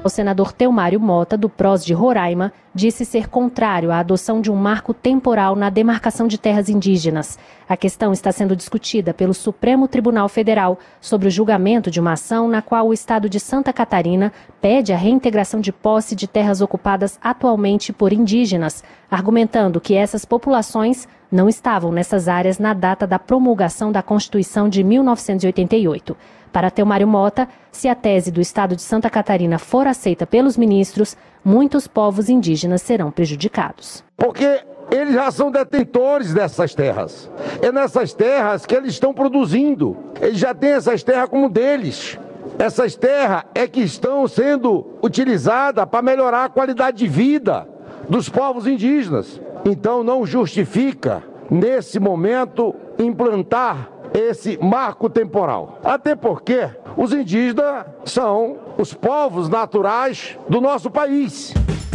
O senador Telmário Mota, do PROS de Roraima, disse ser contrário à adoção de um marco temporal na demarcação de terras indígenas. A questão está sendo discutida pelo Supremo Tribunal Federal sobre o julgamento de uma ação na qual o estado de Santa Catarina pede a reintegração de posse de terras ocupadas atualmente por indígenas, argumentando que essas populações não estavam nessas áreas na data da promulgação da Constituição de 1988. Para Telmário Mota, se a tese do estado de Santa Catarina for aceita pelos ministros, muitos povos indígenas serão prejudicados. Porque eles já são detentores dessas terras. É nessas terras que eles estão produzindo. Eles já têm essas terras como deles. Essas terras é que estão sendo utilizadas para melhorar a qualidade de vida dos povos indígenas. Então não justifica, nesse momento, implantar esse marco temporal. Até porque os indígenas são os povos naturais do nosso país.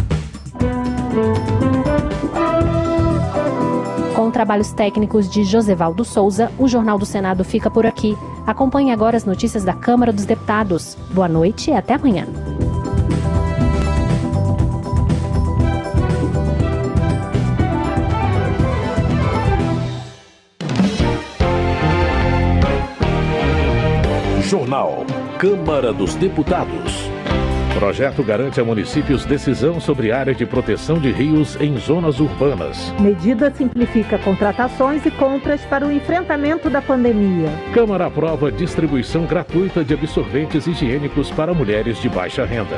Com trabalhos técnicos de Josevaldo Souza, o Jornal do Senado fica por aqui. Acompanhe agora as notícias da Câmara dos Deputados. Boa noite e até amanhã. Jornal Câmara dos Deputados. Projeto garante a municípios decisão sobre área de proteção de rios em zonas urbanas. Medida simplifica contratações e compras para o enfrentamento da pandemia. Câmara aprova distribuição gratuita de absorventes higiênicos para mulheres de baixa renda.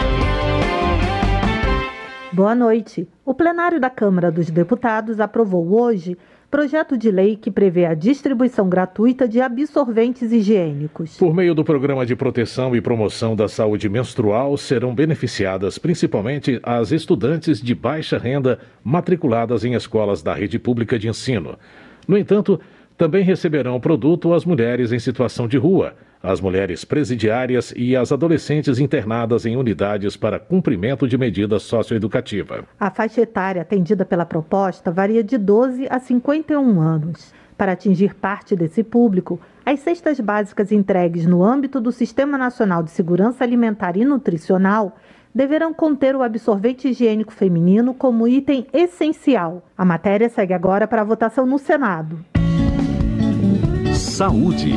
Boa noite. O plenário da Câmara dos Deputados aprovou hoje projeto de lei que prevê a distribuição gratuita de absorventes higiênicos. Por meio do Programa de Proteção e Promoção da Saúde Menstrual, serão beneficiadas principalmente as estudantes de baixa renda matriculadas em escolas da rede pública de ensino. No entanto, também receberão o produto as mulheres em situação de rua, as mulheres presidiárias e as adolescentes internadas em unidades para cumprimento de medida socioeducativa. A faixa etária atendida pela proposta varia de 12 a 51 anos. Para atingir parte desse público, as cestas básicas entregues no âmbito do Sistema Nacional de Segurança Alimentar e Nutricional deverão conter o absorvente higiênico feminino como item essencial. A matéria segue agora para a votação no Senado. Saúde.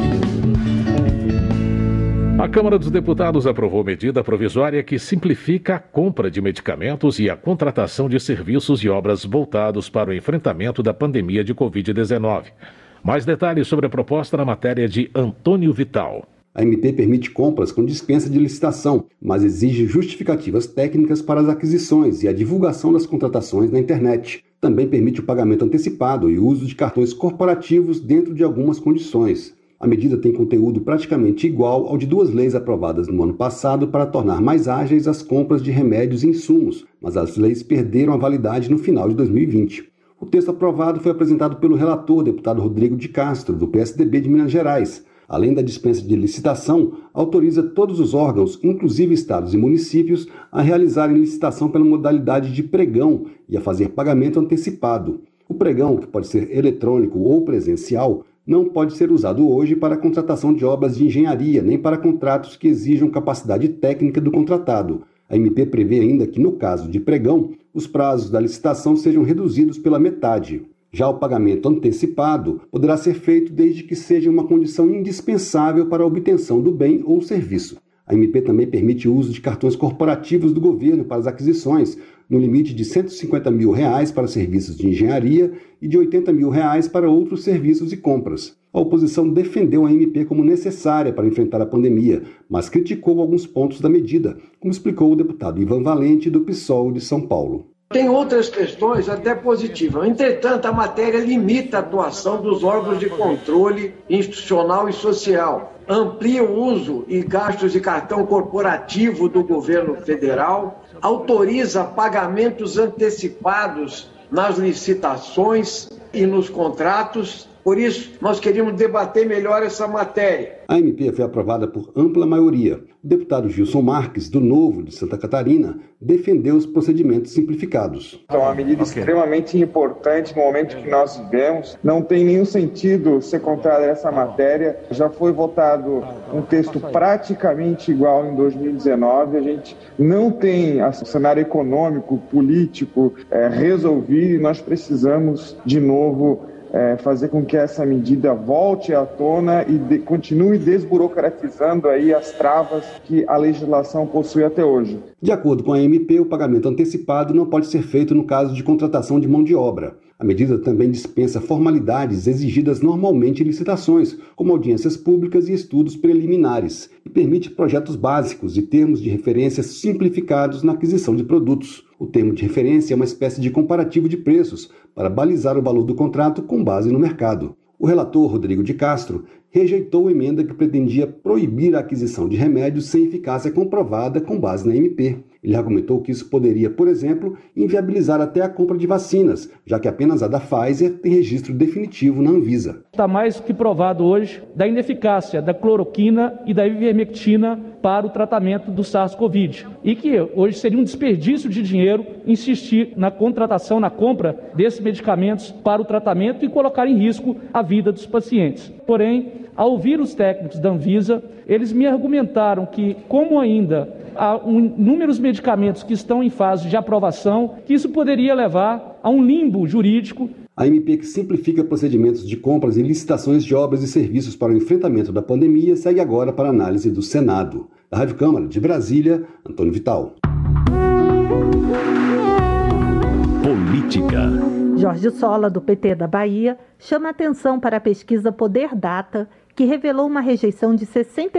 A Câmara dos Deputados aprovou medida provisória que simplifica a compra de medicamentos e a contratação de serviços e obras voltados para o enfrentamento da pandemia de Covid-19. Mais detalhes sobre a proposta na matéria de Antônio Vital. A MP permite compras com dispensa de licitação, mas exige justificativas técnicas para as aquisições e a divulgação das contratações na internet. Também permite o pagamento antecipado e o uso de cartões corporativos dentro de algumas condições. A medida tem conteúdo praticamente igual ao de duas leis aprovadas no ano passado para tornar mais ágeis as compras de remédios e insumos, mas as leis perderam a validade no final de 2020. O texto aprovado foi apresentado pelo relator, deputado Rodrigo de Castro, do PSDB de Minas Gerais. Além da dispensa de licitação, autoriza todos os órgãos, inclusive estados e municípios, a realizarem licitação pela modalidade de pregão e a fazer pagamento antecipado. O pregão, que pode ser eletrônico ou presencial, não pode ser usado hoje para a contratação de obras de engenharia, nem para contratos que exijam capacidade técnica do contratado. A MP prevê ainda que, no caso de pregão, os prazos da licitação sejam reduzidos pela metade. Já o pagamento antecipado poderá ser feito desde que seja uma condição indispensável para a obtenção do bem ou serviço. A MP também permite o uso de cartões corporativos do governo para as aquisições, no limite de R$ 150 mil para serviços de engenharia e de R$ 80 mil para outros serviços e compras. A oposição defendeu a MP como necessária para enfrentar a pandemia, mas criticou alguns pontos da medida, como explicou o deputado Ivan Valente, do PSOL de São Paulo. Tem outras questões até positivas. Entretanto, a matéria limita a atuação dos órgãos de controle institucional e social, amplia o uso e gastos de cartão corporativo do governo federal, autoriza pagamentos antecipados nas licitações e nos contratos, Por isso, nós queríamos debater melhor essa matéria. A MP foi aprovada por ampla maioria. O deputado Gilson Marques, do Novo de Santa Catarina, defendeu os procedimentos simplificados. É uma medida extremamente importante no momento que nós vivemos. Não tem nenhum sentido ser contrário a essa matéria. Já foi votado um texto praticamente igual em 2019. A gente não tem o cenário econômico, político resolvido e nós precisamos, de novo, fazer com que essa medida volte à tona e continue desburocratizando aí as travas que a legislação possui até hoje. De acordo com a MP, o pagamento antecipado não pode ser feito no caso de contratação de mão de obra. A medida também dispensa formalidades exigidas normalmente em licitações, como audiências públicas e estudos preliminares, e permite projetos básicos e termos de referência simplificados na aquisição de produtos. O termo de referência é uma espécie de comparativo de preços para balizar o valor do contrato com base no mercado. O relator, Rodrigo de Castro, rejeitou a emenda que pretendia proibir a aquisição de remédios sem eficácia comprovada com base na MP. Ele argumentou que isso poderia, por exemplo, inviabilizar até a compra de vacinas, já que apenas a da Pfizer tem registro definitivo na Anvisa. Está mais que provado hoje da ineficácia da cloroquina e da ivermectina para o tratamento do SARS-CoV, e que hoje seria um desperdício de dinheiro insistir na contratação, na compra desses medicamentos para o tratamento e colocar em risco a vida dos pacientes. Porém, ao ouvir os técnicos da Anvisa, eles me argumentaram que, como ainda há inúmeros medicamentos que estão em fase de aprovação, que isso poderia levar a um limbo jurídico. A MP, que simplifica procedimentos de compras e licitações de obras e serviços para o enfrentamento da pandemia, segue agora para análise do Senado. Da Rádio Câmara de Brasília, Antônio Vital. Política. Jorge Sola, do PT da Bahia, chama atenção para a pesquisa Poder Data, que revelou uma rejeição de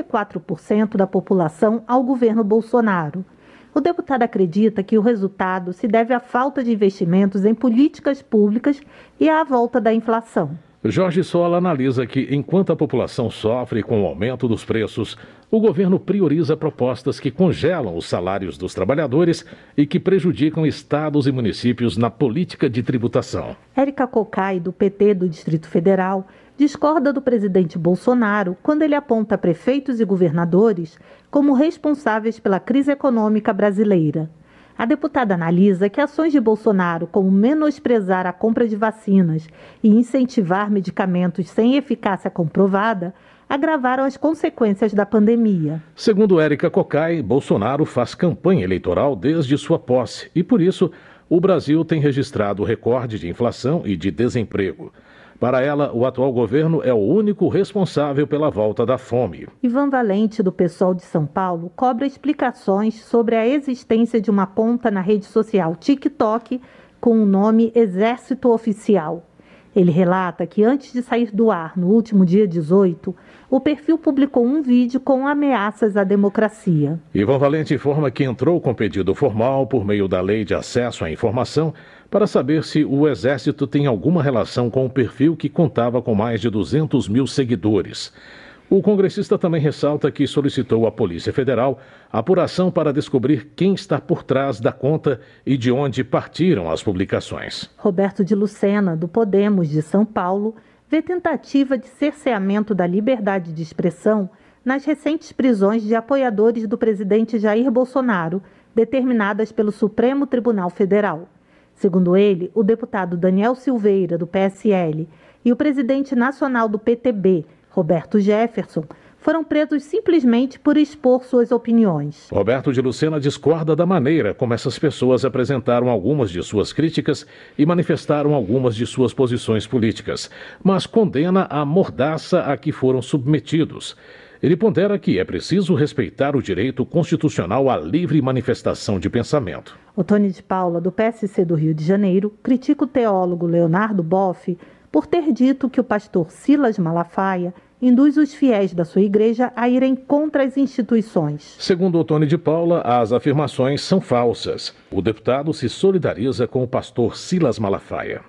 64% da população ao governo Bolsonaro. O deputado acredita que o resultado se deve à falta de investimentos em políticas públicas e à volta da inflação. Jorge Sola analisa que, enquanto a população sofre com o aumento dos preços, o governo prioriza propostas que congelam os salários dos trabalhadores e que prejudicam estados e municípios na política de tributação. Érica Cocai, do PT do Distrito Federal, discorda do presidente Bolsonaro quando ele aponta prefeitos e governadores como responsáveis pela crise econômica brasileira. A deputada analisa que ações de Bolsonaro, como menosprezar a compra de vacinas e incentivar medicamentos sem eficácia comprovada, agravaram as consequências da pandemia. Segundo Érica Cocai, Bolsonaro faz campanha eleitoral desde sua posse e, por isso, o Brasil tem registrado recorde de inflação e de desemprego. Para ela, o atual governo é o único responsável pela volta da fome. Ivan Valente, do PSOL de São Paulo, cobra explicações sobre a existência de uma conta na rede social TikTok com o nome Exército Oficial. Ele relata que antes de sair do ar no último dia 18, o perfil publicou um vídeo com ameaças à democracia. Ivan Valente informa que entrou com pedido formal por meio da Lei de Acesso à Informação para saber se o Exército tem alguma relação com o perfil que contava com mais de 200 mil seguidores. O congressista também ressalta que solicitou à Polícia Federal apuração para descobrir quem está por trás da conta e de onde partiram as publicações. Roberto de Lucena, do Podemos de São Paulo, vê tentativa de cerceamento da liberdade de expressão nas recentes prisões de apoiadores do presidente Jair Bolsonaro, determinadas pelo Supremo Tribunal Federal. Segundo ele, o deputado Daniel Silveira, do PSL, e o presidente nacional do PTB, Roberto Jefferson, foram presos simplesmente por expor suas opiniões. Roberto de Lucena discorda da maneira como essas pessoas apresentaram algumas de suas críticas e manifestaram algumas de suas posições políticas, mas condena a mordaça a que foram submetidos. Ele pondera que é preciso respeitar o direito constitucional à livre manifestação de pensamento. Otônio de Paula, do PSC do Rio de Janeiro, critica o teólogo Leonardo Boff por ter dito que o pastor Silas Malafaia induz os fiéis da sua igreja a irem contra as instituições. Segundo Otônio de Paula, as afirmações são falsas. O deputado se solidariza com o pastor Silas Malafaia.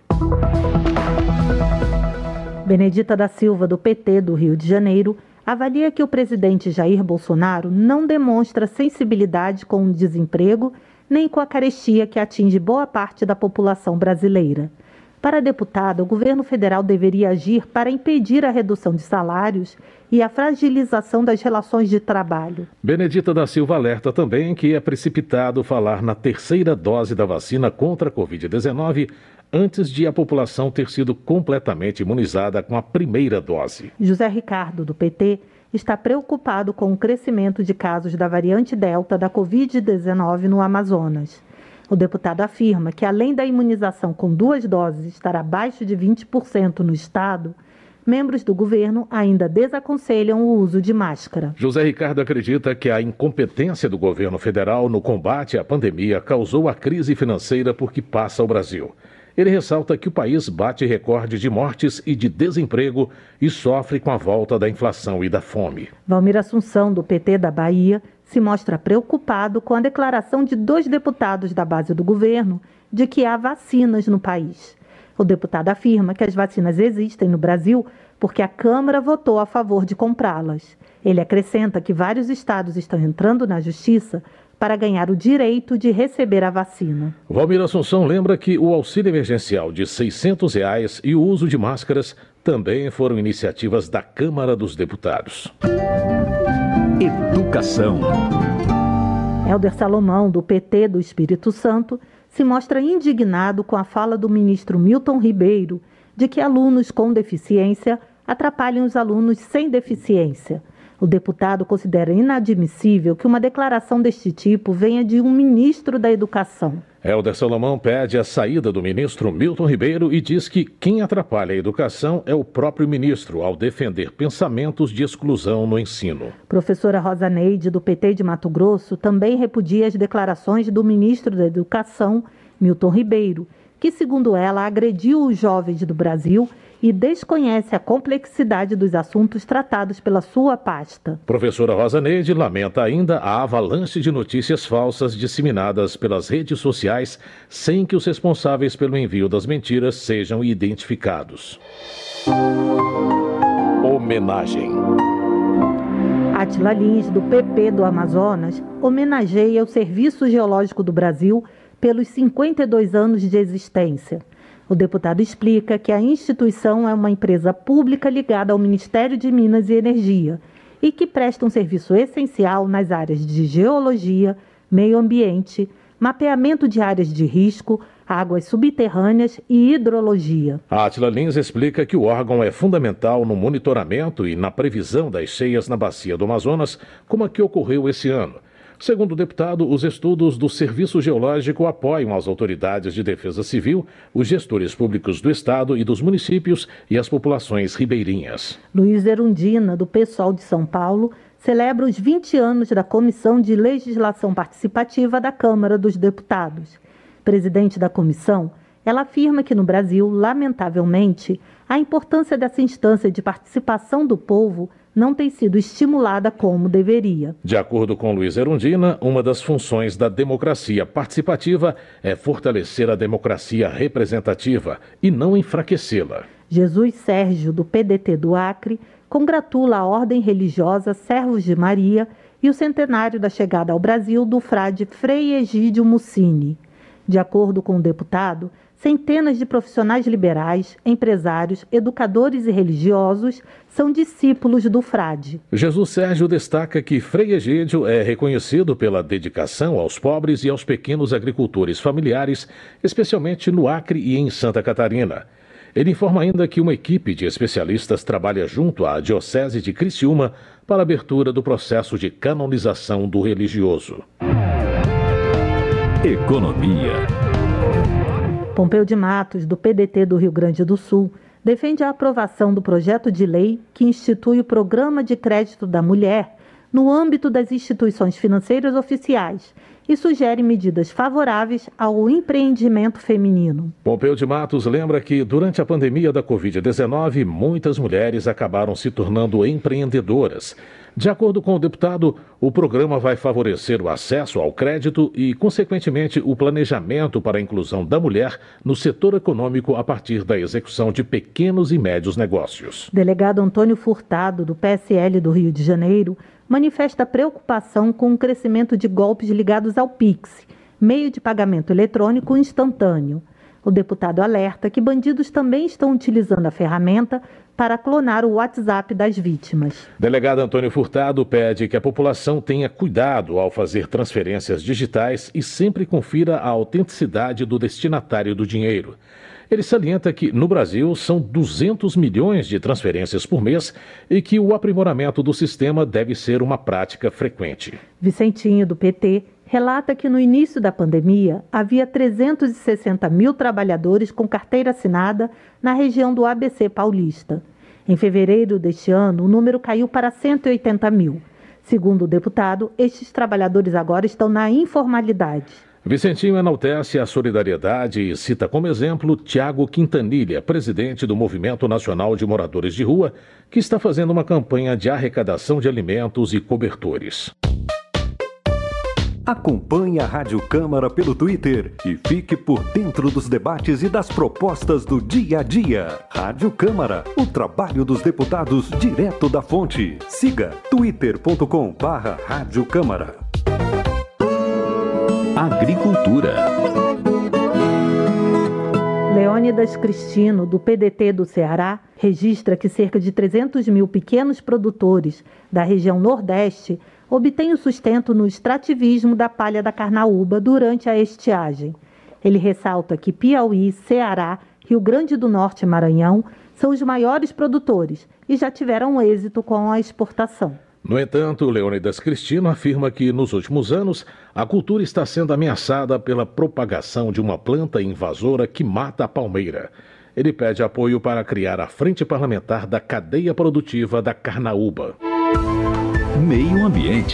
Benedita da Silva, do PT do Rio de Janeiro, avalia que o presidente Jair Bolsonaro não demonstra sensibilidade com o desemprego nem com a carestia que atinge boa parte da população brasileira. Para a deputada, o governo federal deveria agir para impedir a redução de salários e a fragilização das relações de trabalho. Benedita da Silva alerta também que é precipitado falar na terceira dose da vacina contra a Covid-19 antes de a população ter sido completamente imunizada com a primeira dose. José Ricardo, do PT, está preocupado com o crescimento de casos da variante Delta da Covid-19 no Amazonas. O deputado afirma que, além da imunização com 2 doses estar abaixo de 20% no estado, membros do governo ainda desaconselham o uso de máscara. José Ricardo acredita que a incompetência do governo federal no combate à pandemia causou a crise financeira por que passa o Brasil. Ele ressalta que o país bate recorde de mortes e de desemprego e sofre com a volta da inflação e da fome. Valmir Assunção, do PT da Bahia, se mostra preocupado com a declaração de 2 deputados da base do governo de que há vacinas no país. O deputado afirma que as vacinas existem no Brasil porque a Câmara votou a favor de comprá-las. Ele acrescenta que vários estados estão entrando na justiça para ganhar o direito de receber a vacina. Valmir Assunção lembra que o auxílio emergencial de R$ 600 e o uso de máscaras também foram iniciativas da Câmara dos Deputados. Educação. Hélder Salomão, do PT do Espírito Santo, se mostra indignado com a fala do ministro Milton Ribeiro de que alunos com deficiência atrapalham os alunos sem deficiência. O deputado considera inadmissível que uma declaração deste tipo venha de um ministro da Educação. Hélder Salomão pede a saída do ministro Milton Ribeiro e diz que quem atrapalha a educação é o próprio ministro ao defender pensamentos de exclusão no ensino. Professora Rosa Neide, do PT de Mato Grosso, também repudia as declarações do ministro da Educação, Milton Ribeiro, que, segundo ela, agrediu os jovens do Brasil e desconhece a complexidade dos assuntos tratados pela sua pasta. Professora Rosa Neide lamenta ainda a avalanche de notícias falsas disseminadas pelas redes sociais sem que os responsáveis pelo envio das mentiras sejam identificados. Homenagem. Átila Lins, do PP do Amazonas, homenageia o Serviço Geológico do Brasil pelos 52 anos de existência. O deputado explica que a instituição é uma empresa pública ligada ao Ministério de Minas e Energia e que presta um serviço essencial nas áreas de geologia, meio ambiente, mapeamento de áreas de risco, águas subterrâneas e hidrologia. Átila Lins explica que o órgão é fundamental no monitoramento e na previsão das cheias na bacia do Amazonas, como a que ocorreu esse ano. Segundo o deputado, os estudos do Serviço Geológico apoiam as autoridades de defesa civil, os gestores públicos do Estado e dos municípios e as populações ribeirinhas. Luiz Erundina, do PSOL de São Paulo, celebra os 20 anos da Comissão de Legislação Participativa da Câmara dos Deputados. Presidente da comissão, ela afirma que no Brasil, lamentavelmente, a importância dessa instância de participação do povo não tem sido estimulada como deveria. De acordo com Luiz Erundina, uma das funções da democracia participativa é fortalecer a democracia representativa e não enfraquecê-la. Jesus Sérgio, do PDT do Acre, congratula a ordem religiosa Servos de Maria e o centenário da chegada ao Brasil do frade Frei Egídio Mussini. De acordo com o deputado, centenas de profissionais liberais, empresários, educadores e religiosos são discípulos do frade. Jesus Sérgio destaca que Frei Egídio é reconhecido pela dedicação aos pobres e aos pequenos agricultores familiares, especialmente no Acre e em Santa Catarina. Ele informa ainda que uma equipe de especialistas trabalha junto à Diocese de Criciúma para a abertura do processo de canonização do religioso. Economia. Pompeu de Matos, do PDT do Rio Grande do Sul, defende a aprovação do projeto de lei que institui o Programa de Crédito da Mulher no âmbito das instituições financeiras oficiais e sugere medidas favoráveis ao empreendimento feminino. Pompeu de Matos lembra que, durante a pandemia da Covid-19, muitas mulheres acabaram se tornando empreendedoras. De acordo com o deputado, o programa vai favorecer o acesso ao crédito e, consequentemente, o planejamento para a inclusão da mulher no setor econômico a partir da execução de pequenos e médios negócios. Delegado Antônio Furtado, do PSL do Rio de Janeiro, manifesta preocupação com o crescimento de golpes ligados ao Pix, meio de pagamento eletrônico instantâneo. O deputado alerta que bandidos também estão utilizando a ferramenta para clonar o WhatsApp das vítimas. Delegado Antônio Furtado pede que a população tenha cuidado ao fazer transferências digitais e sempre confira a autenticidade do destinatário do dinheiro. Ele salienta que, no Brasil, são 200 milhões de transferências por mês e que o aprimoramento do sistema deve ser uma prática frequente. Vicentinho, do PT, relata que no início da pandemia havia 360 mil trabalhadores com carteira assinada na região do ABC paulista. Em fevereiro deste ano, o número caiu para 180 mil. Segundo o deputado, estes trabalhadores agora estão na informalidade. Vicentinho enaltece a solidariedade e cita como exemplo Tiago Quintanilha, presidente do Movimento Nacional de Moradores de Rua, que está fazendo uma campanha de arrecadação de alimentos e cobertores. Acompanhe a Rádio Câmara pelo Twitter e fique por dentro dos debates e das propostas do dia a dia. Rádio Câmara, o trabalho dos deputados direto da fonte. Siga twitter.com/Rádio Câmara. Agricultura. Leônidas Cristino, do PDT do Ceará, registra que cerca de 300 mil pequenos produtores da região Nordeste obtêm o sustento no extrativismo da palha da carnaúba durante a estiagem. Ele ressalta que Piauí, Ceará, Rio Grande do Norte e Maranhão são os maiores produtores e já tiveram êxito com a exportação. No entanto, Leônidas Cristino afirma que, nos últimos anos, a cultura está sendo ameaçada pela propagação de uma planta invasora que mata a palmeira. Ele pede apoio para criar a Frente Parlamentar da Cadeia Produtiva da Carnaúba. Meio Ambiente.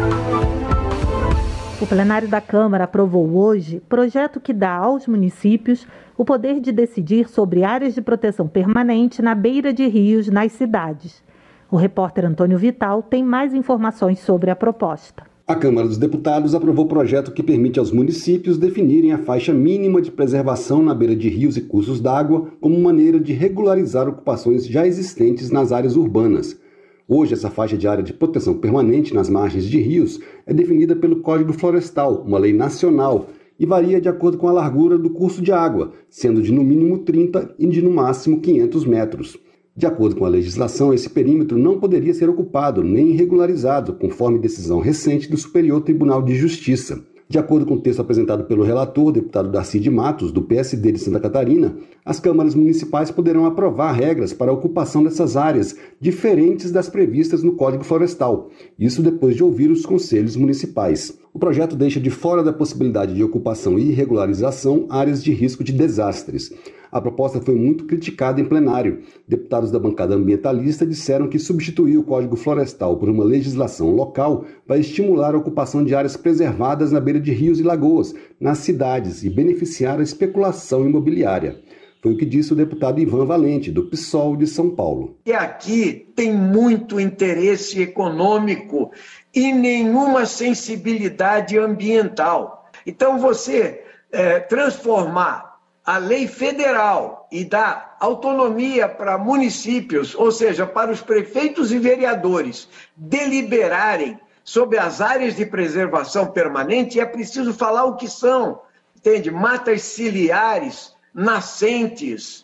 O plenário da Câmara aprovou hoje projeto que dá aos municípios o poder de decidir sobre áreas de proteção permanente na beira de rios nas cidades. O repórter Antônio Vital tem mais informações sobre a proposta. A Câmara dos Deputados aprovou o projeto que permite aos municípios definirem a faixa mínima de preservação na beira de rios e cursos d'água como maneira de regularizar ocupações já existentes nas áreas urbanas. Hoje, essa faixa de área de proteção permanente nas margens de rios é definida pelo Código Florestal, uma lei nacional, e varia de acordo com a largura do curso de água, sendo de no mínimo 30 e de no máximo 500 metros. De acordo com a legislação, esse perímetro não poderia ser ocupado nem regularizado, conforme decisão recente do Superior Tribunal de Justiça. De acordo com o texto apresentado pelo relator, o deputado Darcy de Matos, do PSD de Santa Catarina, as câmaras municipais poderão aprovar regras para a ocupação dessas áreas, diferentes das previstas no Código Florestal, isso depois de ouvir os conselhos municipais. O projeto deixa de fora da possibilidade de ocupação e regularização áreas de risco de desastres. A proposta foi muito criticada em plenário. Deputados da bancada ambientalista disseram que substituir o Código Florestal por uma legislação local vai estimular a ocupação de áreas preservadas na beira de rios e lagoas, nas cidades, e beneficiar a especulação imobiliária. Foi o que disse o deputado Ivan Valente, do PSOL de São Paulo. E aqui tem muito interesse econômico e nenhuma sensibilidade ambiental. Então, você transformar a lei federal e dar autonomia para municípios, ou seja, para os prefeitos e vereadores deliberarem sobre as áreas de preservação permanente, é preciso falar o que são, entende? Matas ciliares, nascentes,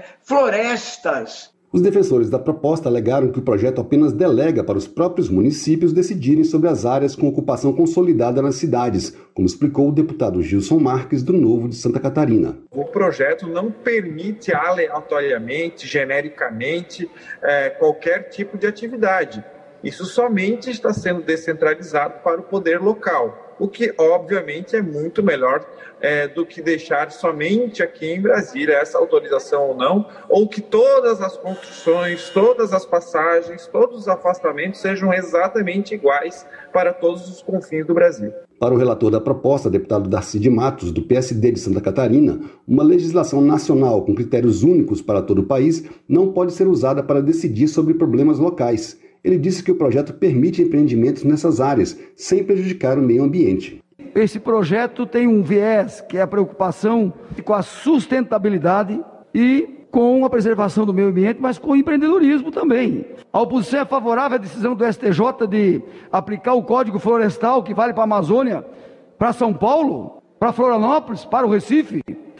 florestas. Os defensores da proposta alegaram que o projeto apenas delega para os próprios municípios decidirem sobre as áreas com ocupação consolidada nas cidades, como explicou o deputado Gilson Marques, do Novo de Santa Catarina. O projeto não permite aleatoriamente, genericamente, qualquer tipo de atividade. Isso somente está sendo descentralizado para o poder local, o que obviamente é muito melhor do que deixar somente aqui em Brasília essa autorização ou não, ou que todas as construções, todas as passagens, todos os afastamentos sejam exatamente iguais para todos os confins do Brasil. Para o relator da proposta, deputado Darcy de Matos, do PSD de Santa Catarina, uma legislação nacional com critérios únicos para todo o país não pode ser usada para decidir sobre problemas locais. Ele disse que o projeto permite empreendimentos nessas áreas, sem prejudicar o meio ambiente. Esse projeto tem um viés, que é a preocupação com a sustentabilidade e com a preservação do meio ambiente, mas com o empreendedorismo também. A oposição é favorável à decisão do STJ de aplicar o Código Florestal, que vale para a Amazônia, para São Paulo, para Florianópolis, para o Recife.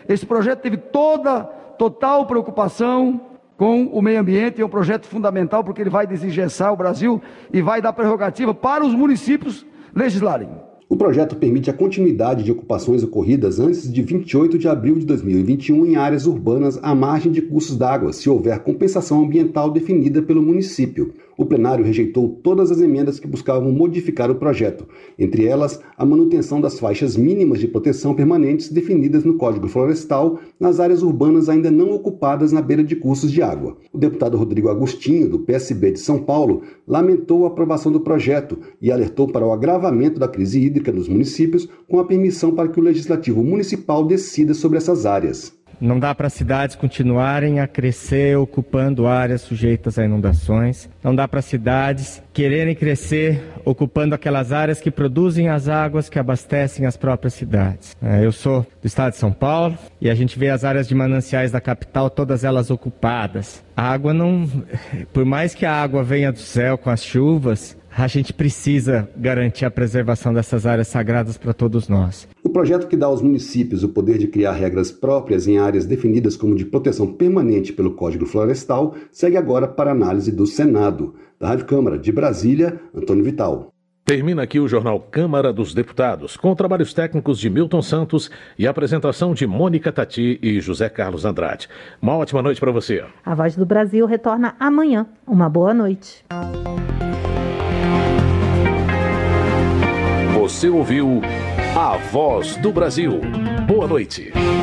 Esse projeto teve total preocupação com o meio ambiente, é um projeto fundamental porque ele vai desengessar o Brasil e vai dar prerrogativa para os municípios legislarem. O projeto permite a continuidade de ocupações ocorridas antes de 28 de abril de 2021 em áreas urbanas à margem de cursos d'água, se houver compensação ambiental definida pelo município. O plenário rejeitou todas as emendas que buscavam modificar o projeto, entre elas a manutenção das faixas mínimas de proteção permanentes definidas no Código Florestal nas áreas urbanas ainda não ocupadas na beira de cursos de água. O deputado Rodrigo Agostinho, do PSB de São Paulo, lamentou a aprovação do projeto e alertou para o agravamento da crise hídrica nos municípios com a permissão para que o Legislativo Municipal decida sobre essas áreas. Não dá para cidades continuarem a crescer ocupando áreas sujeitas a inundações. Não dá para cidades quererem crescer ocupando aquelas áreas que produzem as águas que abastecem as próprias cidades. Eu sou do estado de São Paulo e a gente vê as áreas de mananciais da capital, todas elas ocupadas. A água não... Por mais que a água venha do céu com as chuvas, a gente precisa garantir a preservação dessas áreas sagradas para todos nós. O projeto que dá aos municípios o poder de criar regras próprias em áreas definidas como de proteção permanente pelo Código Florestal segue agora para análise do Senado. Da Rádio Câmara de Brasília, Antônio Vital. Termina aqui o Jornal Câmara dos Deputados, com trabalhos técnicos de Milton Santos e a apresentação de Mônica Tati e José Carlos Andrade. Uma ótima noite para você. A Voz do Brasil retorna amanhã. Uma boa noite. Você ouviu A Voz do Brasil. Boa noite.